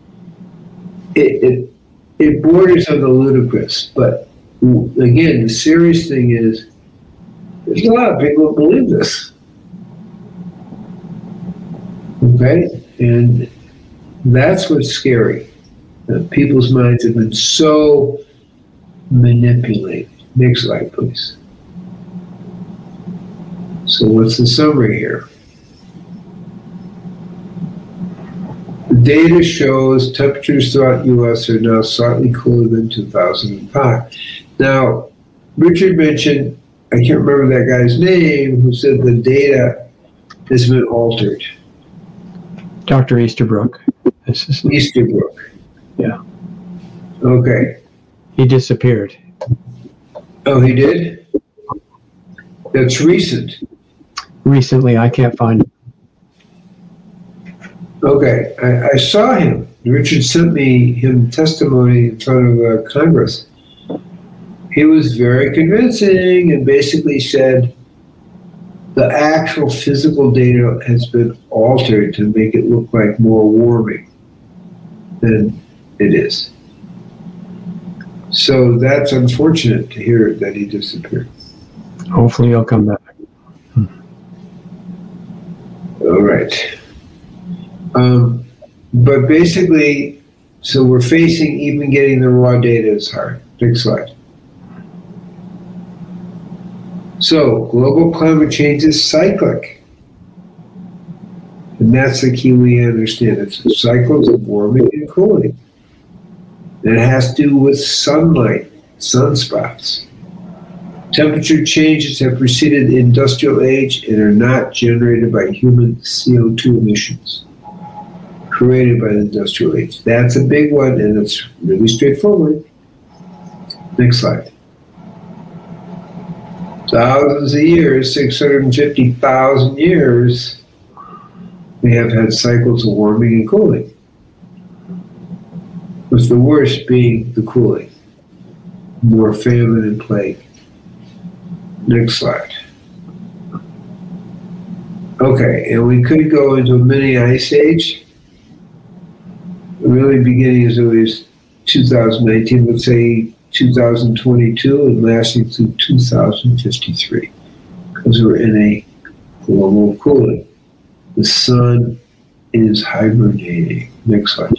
it borders on the ludicrous. But again, the serious thing is, there's a lot of people who believe this. Okay? And that's what's scary. People's minds have been so manipulated. Next slide, please. So what's the summary here? The data shows temperatures throughout the U.S. are now slightly cooler than 2005. Now, Richard mentioned, I can't remember that guy's name, who said the data has been altered. Dr. Easterbrook. Easterbrook. Yeah. Okay. He disappeared. Oh, he did? That's recent. Recently, I can't find him. Okay, I saw him. Richard sent me him testimony in front of Congress. He was very convincing and basically said the actual physical data has been altered to make it look like more warming than it is. So that's unfortunate to hear that he disappeared. Hopefully he'll come back. All right. But basically, so we're facing even getting the raw data is hard. Next slide. So global climate change is cyclic. And that's the key we understand. It's cycles of warming and cooling. And it has to do with sunlight sunspots. Temperature changes have preceded the industrial age and are not generated by human CO2 emissions created by the industrial age. That's a big one, and it's really straightforward. Next slide. Thousands of years, 650,000 years, we have had cycles of warming and cooling, with the worst being the cooling, more famine and plague. Next slide. Okay, and we could go into a mini ice age. Really beginning as early as 2019, let's say 2022, and lasting through 2053, because we're in a global cooling. The sun is hibernating. Next slide.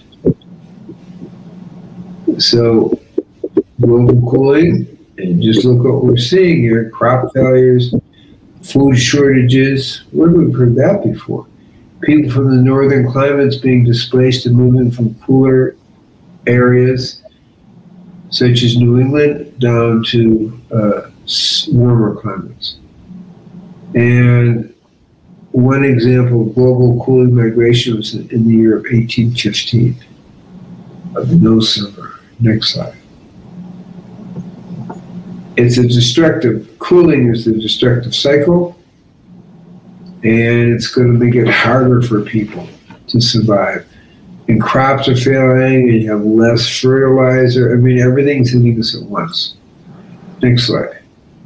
So, global cooling, and just look what we're seeing here: crop failures, food shortages. Where have we heard that before? People from the northern climates being displaced and moving from cooler areas, such as New England, down to warmer climates. And one example of global cooling migration was in the year of 1815, of no summer. Next slide. It's a destructive, cooling is the destructive cycle, and it's going to make it harder for people to survive. And crops are failing, and you have less fertilizer. I mean, everything's hitting us at once. Next slide.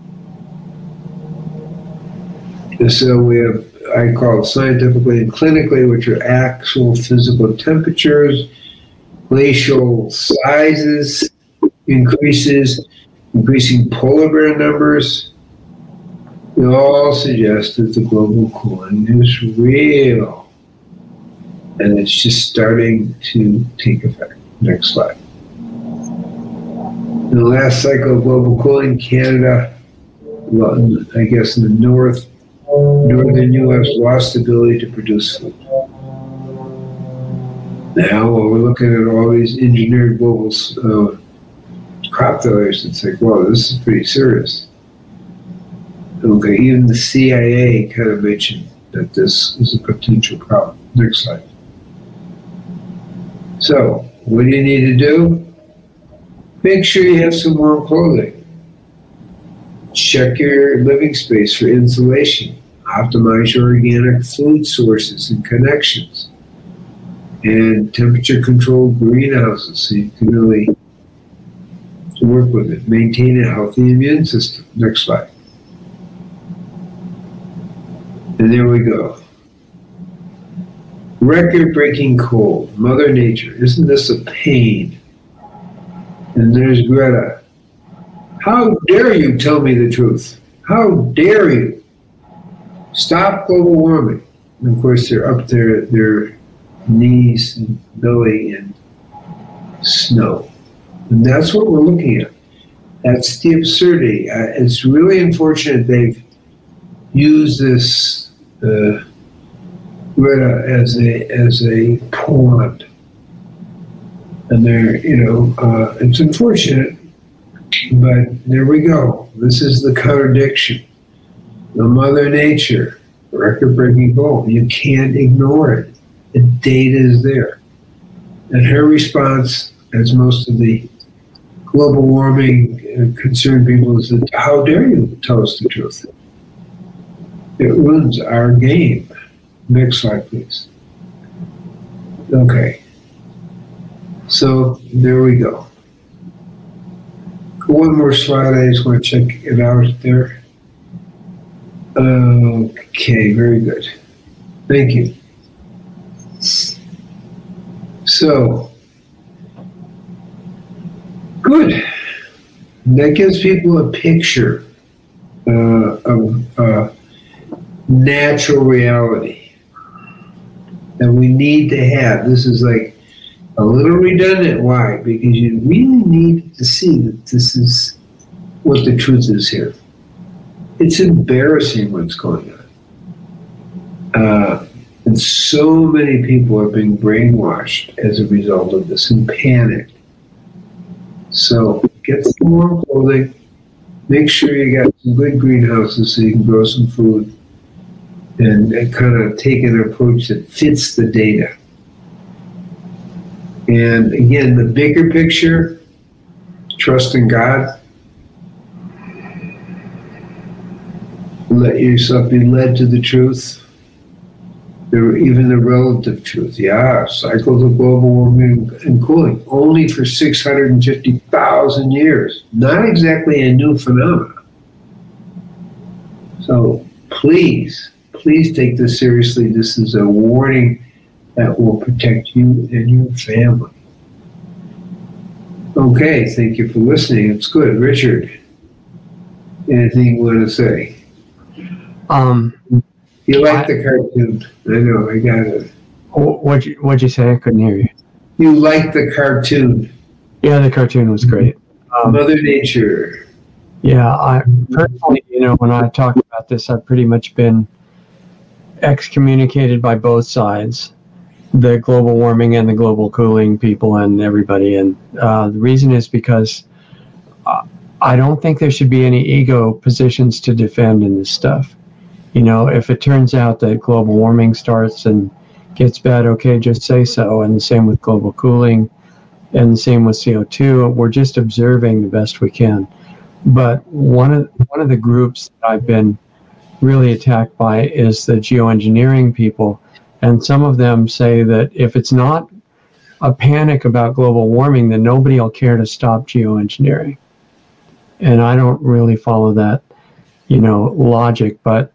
So we have, I call it scientifically and clinically, which are actual physical temperatures, glacial sizes, increasing polar bear numbers. They all suggest that the global cooling is real, and it's just starting to take effect. Next slide. In the last cycle of global cooling, Canada, well, I guess in the northern U.S. lost the ability to produce food. Now, while we're looking at all these engineered global crop failures, it's like, wow, this is pretty serious. Okay, even the CIA kind of mentioned that this is a potential problem. Next slide. So, what do you need to do? Make sure you have some warm clothing. Check your living space for insulation. Optimize your organic food sources and connections. And temperature-controlled greenhouses so you can really work with it. Maintain a healthy immune system. Next slide. And there we go. Record-breaking cold. Mother Nature. Isn't this a pain? And there's Greta. How dare you tell me the truth? How dare you? Stop global warming. And of course, they're up there, their knees and belly in snow. And that's what we're looking at. That's the absurdity. It's really unfortunate they've used this Greta as a pawn. And they're, it's unfortunate, but there we go. This is the contradiction. The Mother Nature, record-breaking cold. You can't ignore it. The data is there. And her response, as most of the global warming concerned people, is that, how dare you tell us the truth? It ruins our game. Next slide, please. Okay. So there we go. One more slide. I just want to check it out there. Okay, very good. Thank you. So, good. That gives people a picture of natural reality that we need to have. This is like a little redundant. Why? Because you really need to see that this is what the truth is here. It's embarrassing what's going on. And so many people are being brainwashed as a result of this and panicked. So get some warm clothing. Make sure you got some good greenhouses so you can grow some food, and kind of take an approach that fits the data. And again, the bigger picture, trust in God. Let yourself be led to the truth, even the relative truth. Yeah, cycles of global warming and cooling, only for 650,000 years. Not exactly a new phenomenon. So please take this seriously. This is a warning that will protect you and your family. Okay, thank you for listening. It's good. Richard, anything you want to say? You like the cartoon. I know, I got it. What'd you say? I couldn't hear you. You like the cartoon. Yeah, the cartoon was great. Mother Nature. Yeah, I personally, when I talk about this, I've pretty much been excommunicated by both sides, the global warming and the global cooling people and everybody. And the reason is because I don't think there should be any ego positions to defend in this stuff. If it turns out that global warming starts and gets bad, okay, just say so. And the same with global cooling, and the same with CO2. We're just observing the best we can. But one of the groups that I've been really attacked by is the geoengineering people. And some of them say that if it's not a panic about global warming, then nobody will care to stop geoengineering. And I don't really follow that, logic. But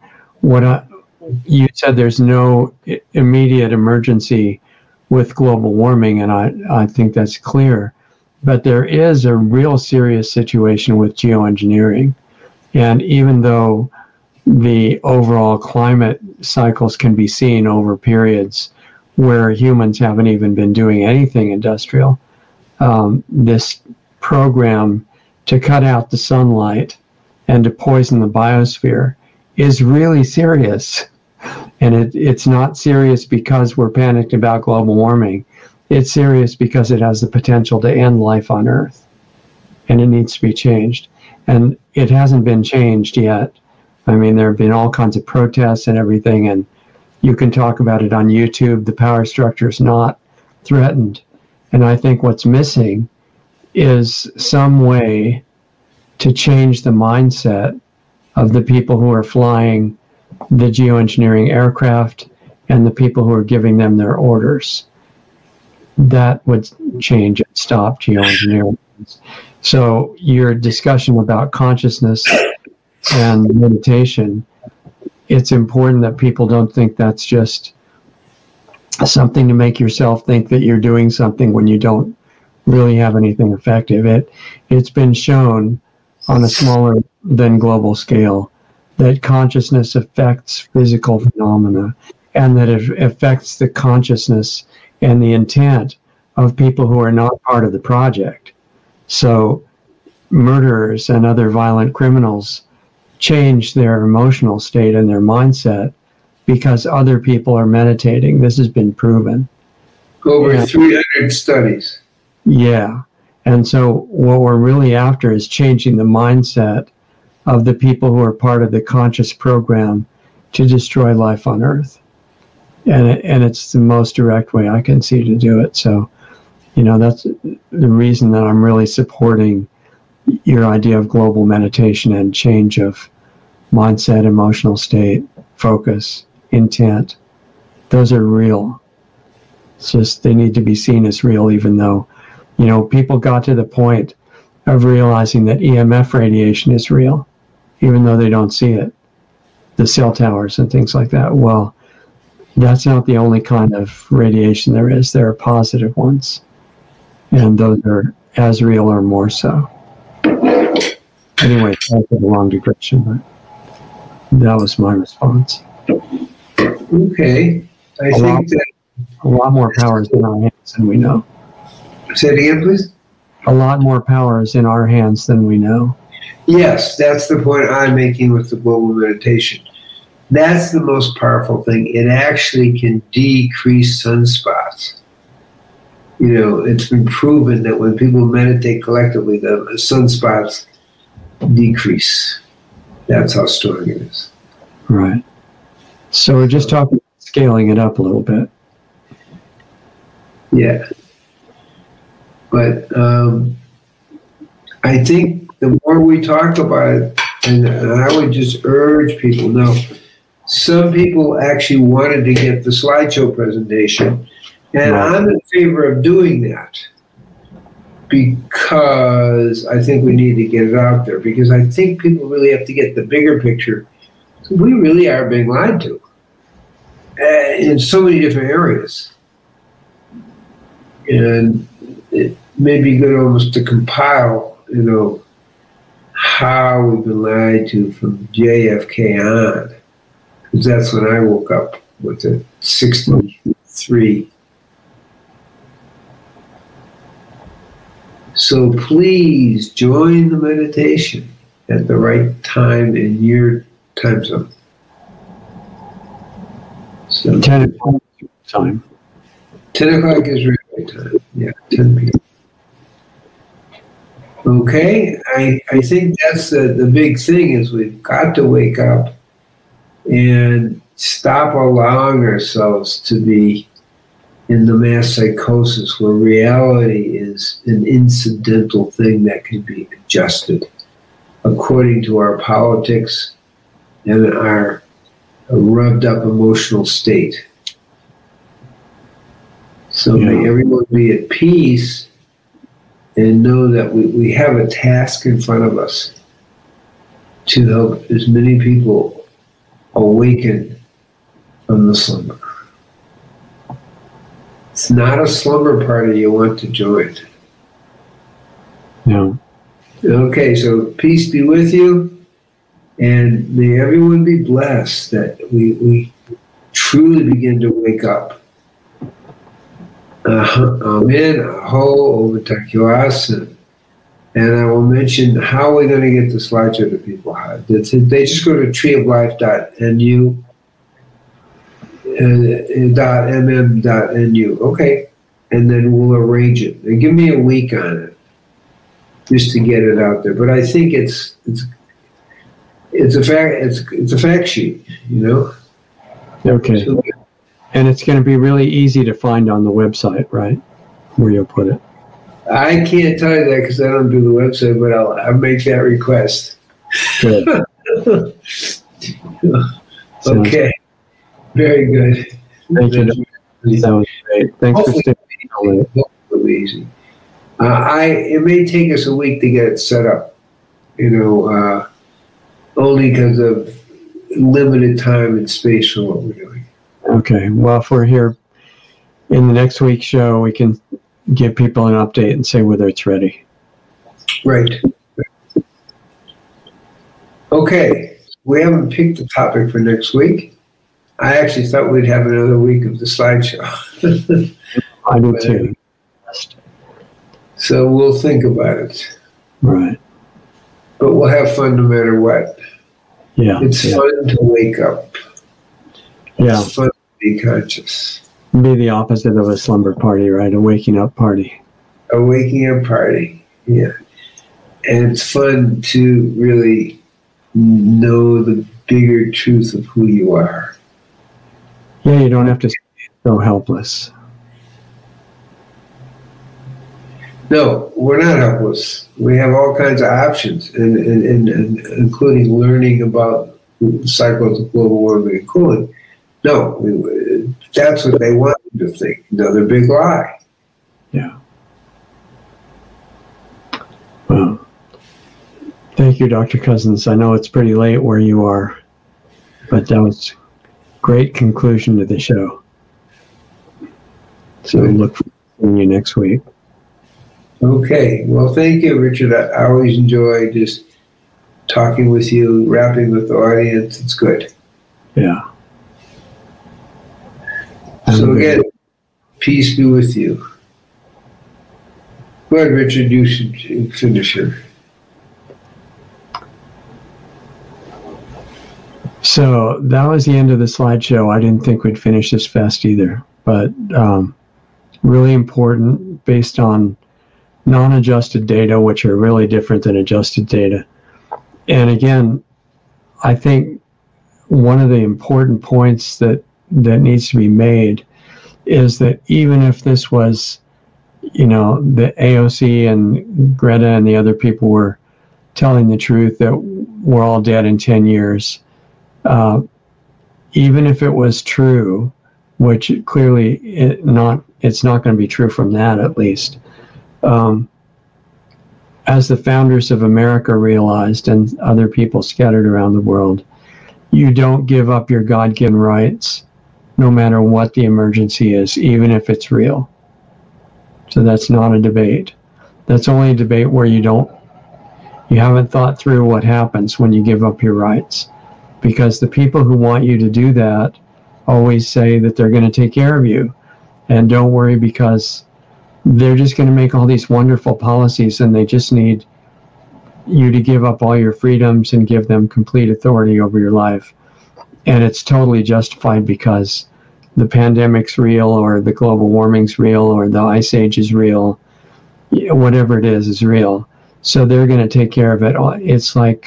you said there's no immediate emergency with global warming, and I think that's clear. But there is a real serious situation with geoengineering. And even though the overall climate cycles can be seen over periods where humans haven't even been doing anything industrial, this program to cut out the sunlight and to poison the biosphere is really serious. And it's not serious because we're panicked about global warming. It's serious because it has the potential to end life on Earth. And it needs to be changed. And it hasn't been changed yet. I mean, there have been all kinds of protests and everything, and you can talk about it on YouTube. The power structure is not threatened. And I think what's missing is some way to change the mindset of the people who are flying the geoengineering aircraft and the people who are giving them their orders. That would change and stop geoengineering. So your discussion about consciousness and meditation, it's important that people don't think that's just something to make yourself think that you're doing something when you don't really have anything effective. It's been shown on a smaller than global scale that consciousness affects physical phenomena, and that it affects the consciousness and the intent of people who are not part of the project. So murderers and other violent criminals change their emotional state and their mindset because other people are meditating. This has been proven. Over 300 studies. Yeah. And so what we're really after is changing the mindset of the people who are part of the conscious program to destroy life on Earth. And it's the most direct way I can see to do it. So, that's the reason that I'm really supporting your idea of global meditation and change of mindset, emotional state, focus, intent. Those are real. It's just they need to be seen as real, even though, people got to the point of realizing that EMF radiation is real, even though they don't see it. The cell towers and things like that. Well, that's not the only kind of radiation there is. There are positive ones. And those are as real or more so. Anyway, that's a long digression, but that was my response. Okay. I think that a lot more power is in our hands than we know. Say it again, please. A lot more power is in our hands than we know. Yes, that's the point I'm making with the global meditation. That's the most powerful thing. It actually can decrease sunspots. it's been proven that when people meditate collectively, the sunspots decrease. That's how strong it is. Right. So we're just talking about scaling it up a little bit. Yeah. But I think the more we talk about it, and I would just urge people, now, some people actually wanted to get the slideshow presentation, and Right. I'm in favor of doing that because I think we need to get it out there, because I think people really have to get the bigger picture. We really are being lied to in so many different areas. And it may be good almost to compile, how we've been lied to from JFK on. Because that's when I woke up with it, 63. So please join the meditation at the right time in your time zone. So 10 o'clock time. 10 o'clock is right time. Yeah, 10 p.m. Okay, I think that's the big thing is we've got to wake up and stop allowing ourselves to be in the mass psychosis where reality is an incidental thing that can be adjusted according to our politics and our rubbed up emotional state. So may everyone be at peace and know that we have a task in front of us to help as many people awaken from the slumber. It's not a slumber party you want to join. No. Okay, so peace be with you, and may everyone be blessed that we truly begin to wake up. Amen, aho, over takiwasan. And I will mention how we're going to get the slideshow to people. They just go to treeoflife.nu, .mm.nu, okay, and then we'll arrange it. And give me a week on it, just to get it out there. But I think it's a fact sheet, Okay. So, And it's going to be really easy to find on the website, right? Where you'll put it. I can't tell you that because I don't do the website, but I'll make that request. Good. Okay. Very good. Thank you. That was great. Thanks for staying on it. Hopefully easy. It may take us a week to get it set up, only because of limited time and space for what we're doing. Okay. Well, if we're here in the next week's show, we can give people an update and say whether it's ready. Right. Okay. We haven't picked the topic for next week. I actually thought we'd have another week of the slideshow. I do too. So we'll think about it. Right. But we'll have fun no matter what. Yeah. It's fun to wake up. Yeah. It's fun to be conscious. Be the opposite of a slumber party, right? A waking up party. A waking up party, yeah. And it's fun to really know the bigger truth of who you are. Yeah, you don't have to feel so helpless. No, we're not helpless. We have all kinds of options, and including learning about cycles of global warming and cooling. No, that's what they want you to think. Another big lie. Yeah. Well, thank you, Dr. Cousins. I know it's pretty late where you are, but that was a great conclusion to the show. So look forward to seeing you next week. Okay. Well, thank you, Richard. I always enjoy just talking with you, rapping with the audience. It's good. Yeah. So again, peace be with you. Go ahead, Richard. You should finish here. So that was the end of the slideshow. I didn't think we'd finish this fast either, but really important based on non-adjusted data, which are really different than adjusted data. And again, I think one of the important points that needs to be made is that even if this was, you know, the AOC and Greta and the other people were telling the truth that we're all dead in 10 years, even if it was true, which clearly it's not going to be true from that at least, as the founders of America realized and other people scattered around the world, you don't give up your God-given rights no matter what the emergency is, even if it's real. So that's not a debate. That's only a debate where you haven't thought through what happens when you give up your rights. Because the people who want you to do that always say that they're going to take care of you. And don't worry, because they're just going to make all these wonderful policies and they just need you to give up all your freedoms and give them complete authority over your life. And it's totally justified because the pandemic's real, or the global warming's real, or the ice age is real. Whatever it is real. So they're going to take care of it. It's like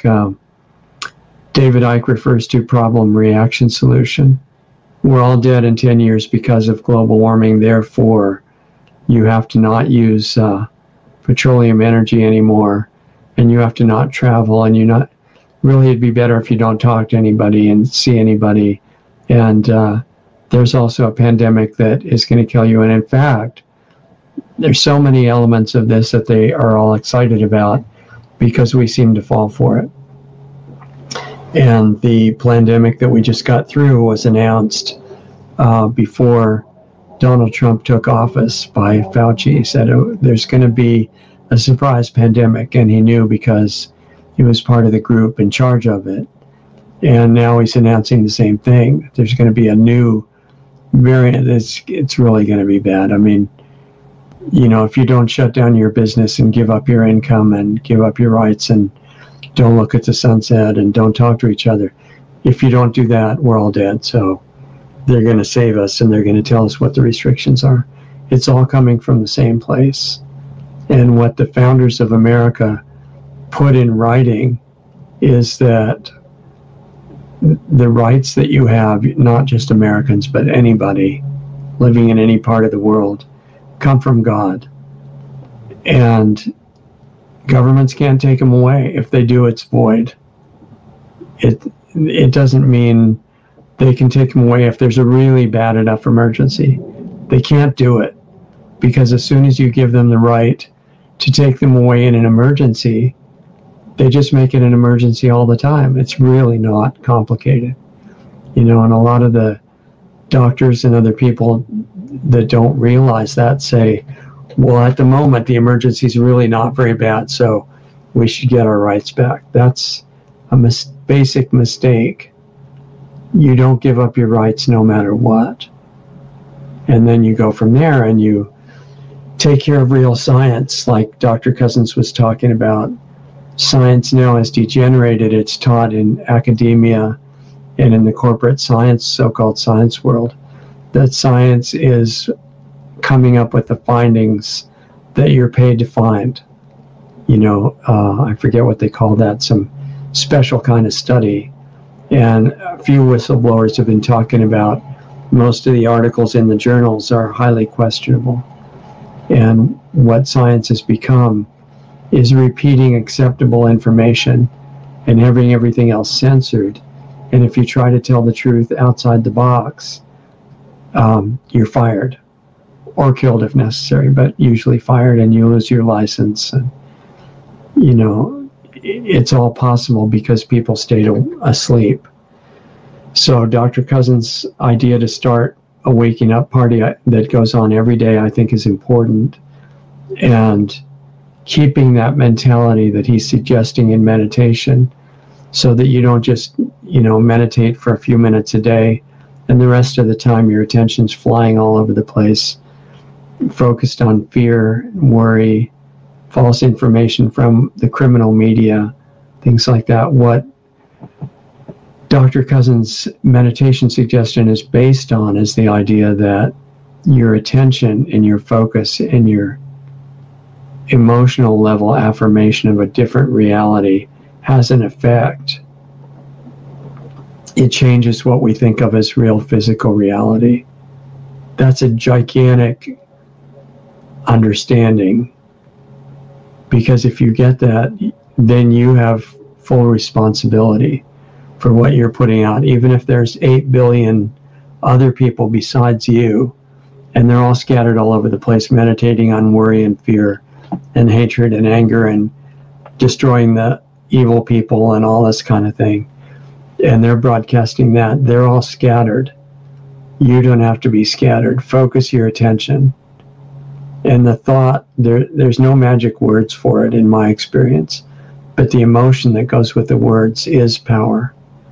David Icke refers to problem, reaction, solution. We're all dead in 10 years because of global warming. Therefore, you have to not use petroleum energy anymore, and you have to not travel, and really it'd be better if you don't talk to anybody and see anybody. And there's also a pandemic that is going to kill you. And in fact, there's so many elements of this that they are all excited about because we seem to fall for it. And the pandemic that we just got through was announced before Donald Trump took office by Fauci. He said there's going to be a surprise pandemic, and he knew because he was part of the group in charge of it. And now he's announcing the same thing. There's going to be a new variant. It's really going to be bad. I mean, you know, if you don't shut down your business and give up your income and give up your rights and don't look at the sunset and don't talk to each other, if you don't do that, we're all dead. So they're going to save us, and they're going to tell us what the restrictions are. It's all coming from the same place. And what the founders of America put in writing is that the rights that you have, not just Americans, but anybody living in any part of the world, come from God. And governments can't take them away. If they do, it's void. It doesn't mean they can take them away if there's a really bad enough emergency. They can't do it, because as soon as you give them the right to take them away in an emergency, they just make it an emergency all the time. It's really not complicated. You know, and a lot of the doctors and other people that don't realize that say, well, at the moment, the emergency is really not very bad, so we should get our rights back. That's a basic mistake. You don't give up your rights no matter what. And then you go from there and you take care of real science, like Dr. Cousins was talking about. Science now has degenerated. It's taught in academia and in the corporate science, so-called science world, that science is coming up with the findings that you're paid to find. You know, I forget what they call that, some special kind of study. And a few whistleblowers have been talking about most of the articles in the journals are highly questionable. And what science has become is repeating acceptable information and having everything else censored. And if you try to tell the truth outside the box, you're fired or killed if necessary, but usually fired, and you lose your license. And, you know, it's all possible because people stayed asleep. So Dr. Cousins' idea to start a waking up party that goes on every day, I think, is important. And keeping that mentality that he's suggesting in meditation, so that you don't just, you know, meditate for a few minutes a day and the rest of the time your attention's flying all over the place, focused on fear, worry, false information from the criminal media, things like that. What Dr. Cousins' meditation suggestion is based on is the idea that your attention and your focus and your emotional level affirmation of a different reality has an effect. It changes what we think of as real physical reality. That's a gigantic understanding, because if you get that, then you have full responsibility for what you're putting out, even if there's 8 billion other people besides you, and they're all scattered all over the place, meditating on worry and fear and hatred and anger and destroying the evil people and all this kind of thing. And they're broadcasting that. They're all scattered. You don't have to be scattered. Focus your attention. And the thought, there's no magic words for it in my experience, but the emotion that goes with the words is power.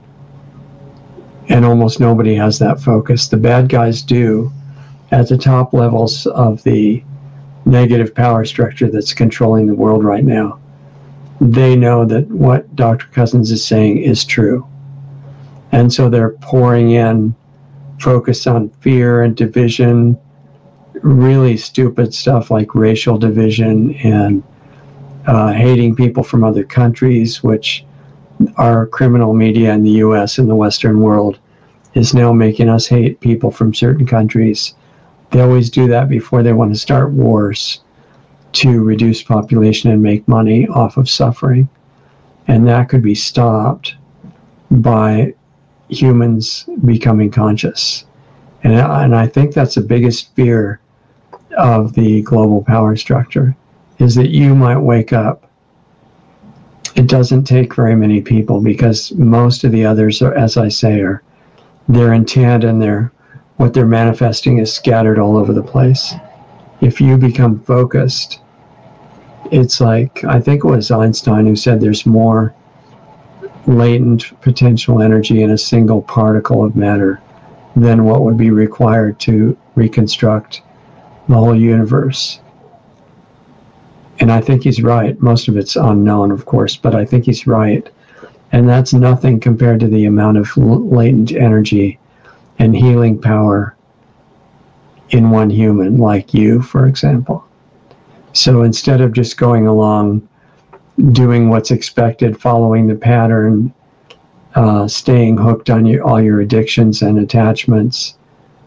And almost nobody has that focus. The bad guys do at the top levels of the negative power structure that's controlling the world right now. They know that what Dr. Cousens is saying is true. And so they're pouring in focus on fear and division, really stupid stuff like racial division and hating people from other countries, which our criminal media in the US and the Western world is now making us hate people from certain countries. They always do that before they want to start wars to reduce population and make money off of suffering. And that could be stopped by humans becoming conscious. And I think that's the biggest fear of the global power structure, is that you might wake up. It doesn't take very many people, because most of the others are, as I say, are their intent and what they're manifesting is scattered all over the place. If you become focused, it's like, I think it was Einstein who said there's more latent potential energy in a single particle of matter than what would be required to reconstruct the whole universe. And I think he's right. Most of it's unknown, of course, but I think he's right. And that's nothing compared to the amount of latent energy and healing power in one human, like you, for example. So instead of just going along, doing what's expected, following the pattern, staying hooked on all your addictions and attachments,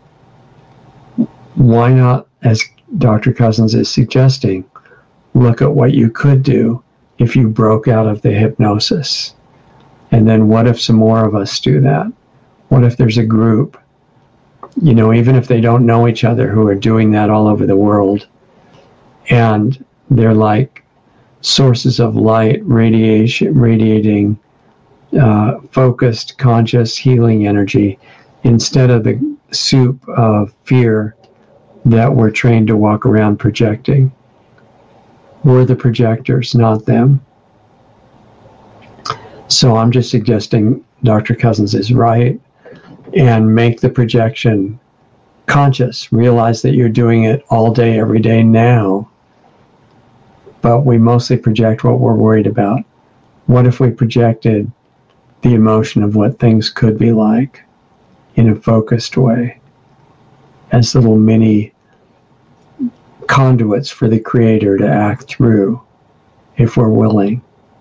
why not, as Dr. Cousens is suggesting, look at what you could do if you broke out of the hypnosis? And then what if some more of us do that? What if there's a group, even if they don't know each other, who are doing that all over the world, and they're like sources of light, radiating focused, conscious, healing energy, instead of the soup of fear that we're trained to walk around projecting. We're the projectors, not them. So I'm just suggesting Dr. Cousens is right, and make the projection conscious. Realize that you're doing it all day, every day now, but we mostly project what we're worried about. What if we projected the emotion of what things could be like in a focused way, as little mini conduits for the Creator to act through, if we're willing?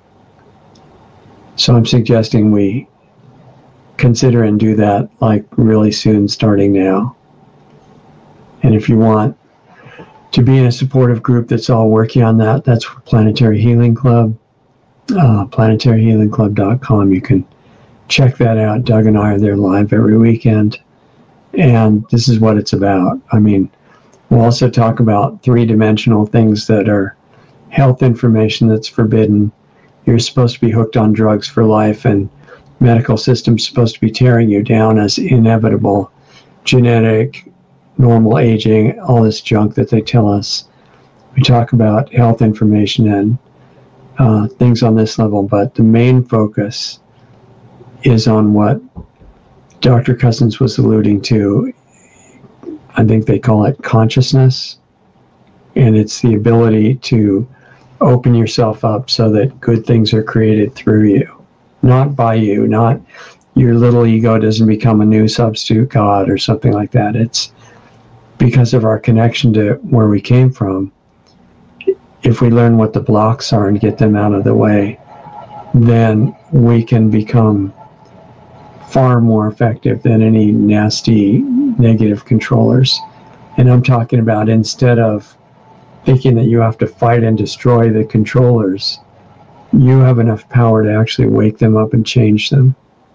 So I'm suggesting we consider and do that like really soon, starting now. And if you want to be in a supportive group that's all working on that, that's Planetary Healing Club, planetaryhealingclub.com. You can check that out. Doug and I are there live every weekend. And this is what it's about. I mean, we'll also talk about three-dimensional things that are health information that's forbidden. You're supposed to be hooked on drugs for life, and medical system's supposed to be tearing you down as inevitable, genetic, normal aging, all this junk that they tell us. We talk about health information and things on this level, but the main focus is on what Dr. Cousens was alluding to. I think they call it consciousness, and it's the ability to open yourself up so that good things are created through you, not by you, not your little ego doesn't become a new substitute God or something like that. It's because of our connection to where we came from, if we learn what the blocks are and get them out of the way, then we can become far more effective than any nasty negative controllers. And I'm talking about, instead of thinking that you have to fight and destroy the controllers, you have enough power to actually wake them up and change them.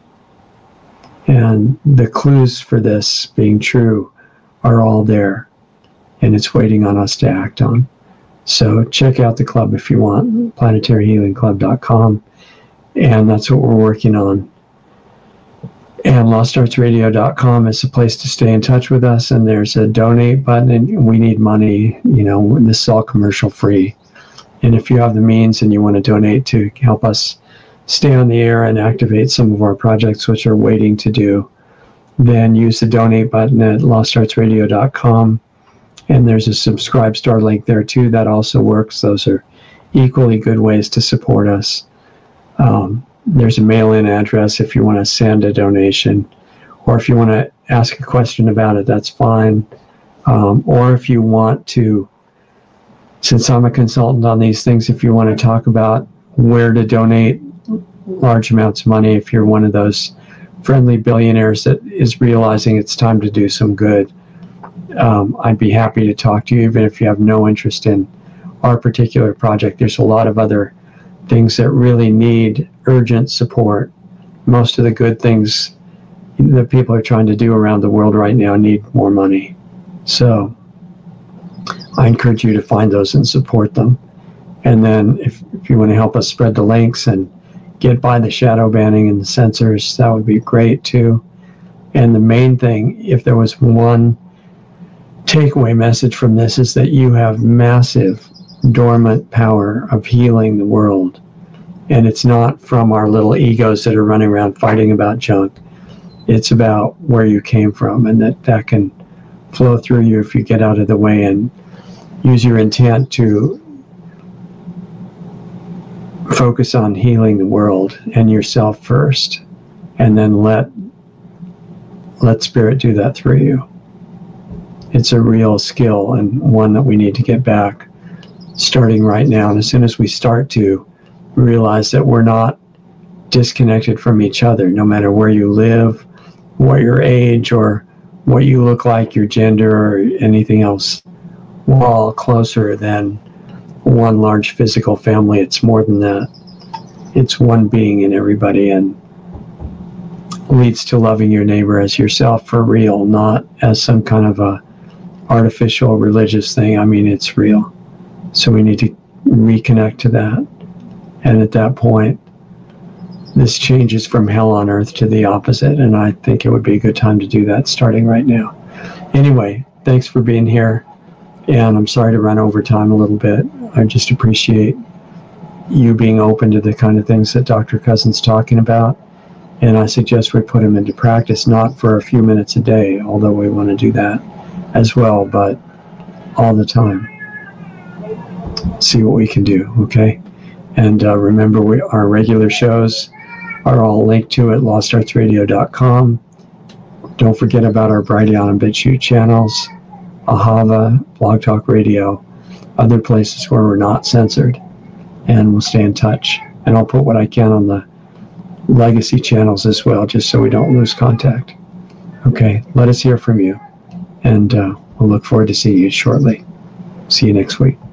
And the clues for this being true are all there, and it's waiting on us to act on. So check out the club if you want, planetaryhealingclub.com, and that's what we're working on. And LostArtsRadio.com is a place to stay in touch with us, and there's a donate button, and we need money. You know, this is all commercial free. And if you have the means and you want to donate to help us stay on the air and activate some of our projects, which are waiting to do, then use the donate button at LostArtsRadio.com. And there's a subscribe star link there too that also works. Those are equally good ways to support us. There's a mail-in address if you want to send a donation, or if you want to ask a question about it, that's fine. Or if you want to, since I'm a consultant on these things, if you want to talk about where to donate large amounts of money, if you're one of those friendly billionaires that is realizing it's time to do some good, I'd be happy to talk to you, even if you have no interest in our particular project. There's a lot of other things that really need urgent support. Most of the good things that people are trying to do around the world right now need more money. So I encourage you to find those and support them. And then if you want to help us spread the links and get by the shadow banning and the censors, that would be great too. And the main thing, if there was one takeaway message from this, is that you have massive dormant power of healing the world. And it's not from our little egos that are running around fighting about junk. It's about where you came from, and that can flow through you if you get out of the way and use your intent to focus on healing the world and yourself first, and then let Spirit do that through you. It's a real skill, and one that we need to get back starting right now. And as soon as we start to realize that we're not disconnected from each other, no matter where you live, what your age, or what you look like, your gender, or anything else, we're all closer than one large physical family. It's more than that. It's one being in everybody, and leads to loving your neighbor as yourself for real, not as some kind of a artificial religious thing. I mean, it's real. So we need to reconnect to that. And at that point, this changes from hell on earth to the opposite. And I think it would be a good time to do that starting right now. Anyway, thanks for being here. And I'm sorry to run over time a little bit. I just appreciate you being open to the kind of things that Dr. Cousin's talking about. And I suggest we put them into practice, not for a few minutes a day, although we want to do that as well, but all the time. See what we can do, okay? And remember, our regular shows are all linked to at LostArtsRadio.com. Don't forget about our Brighteon and BitChute channels, Ahava, Blog Talk Radio, other places where we're not censored. And we'll stay in touch. And I'll put what I can on the legacy channels as well, just so we don't lose contact. Okay, let us hear from you. And we'll look forward to seeing you shortly. See you next week.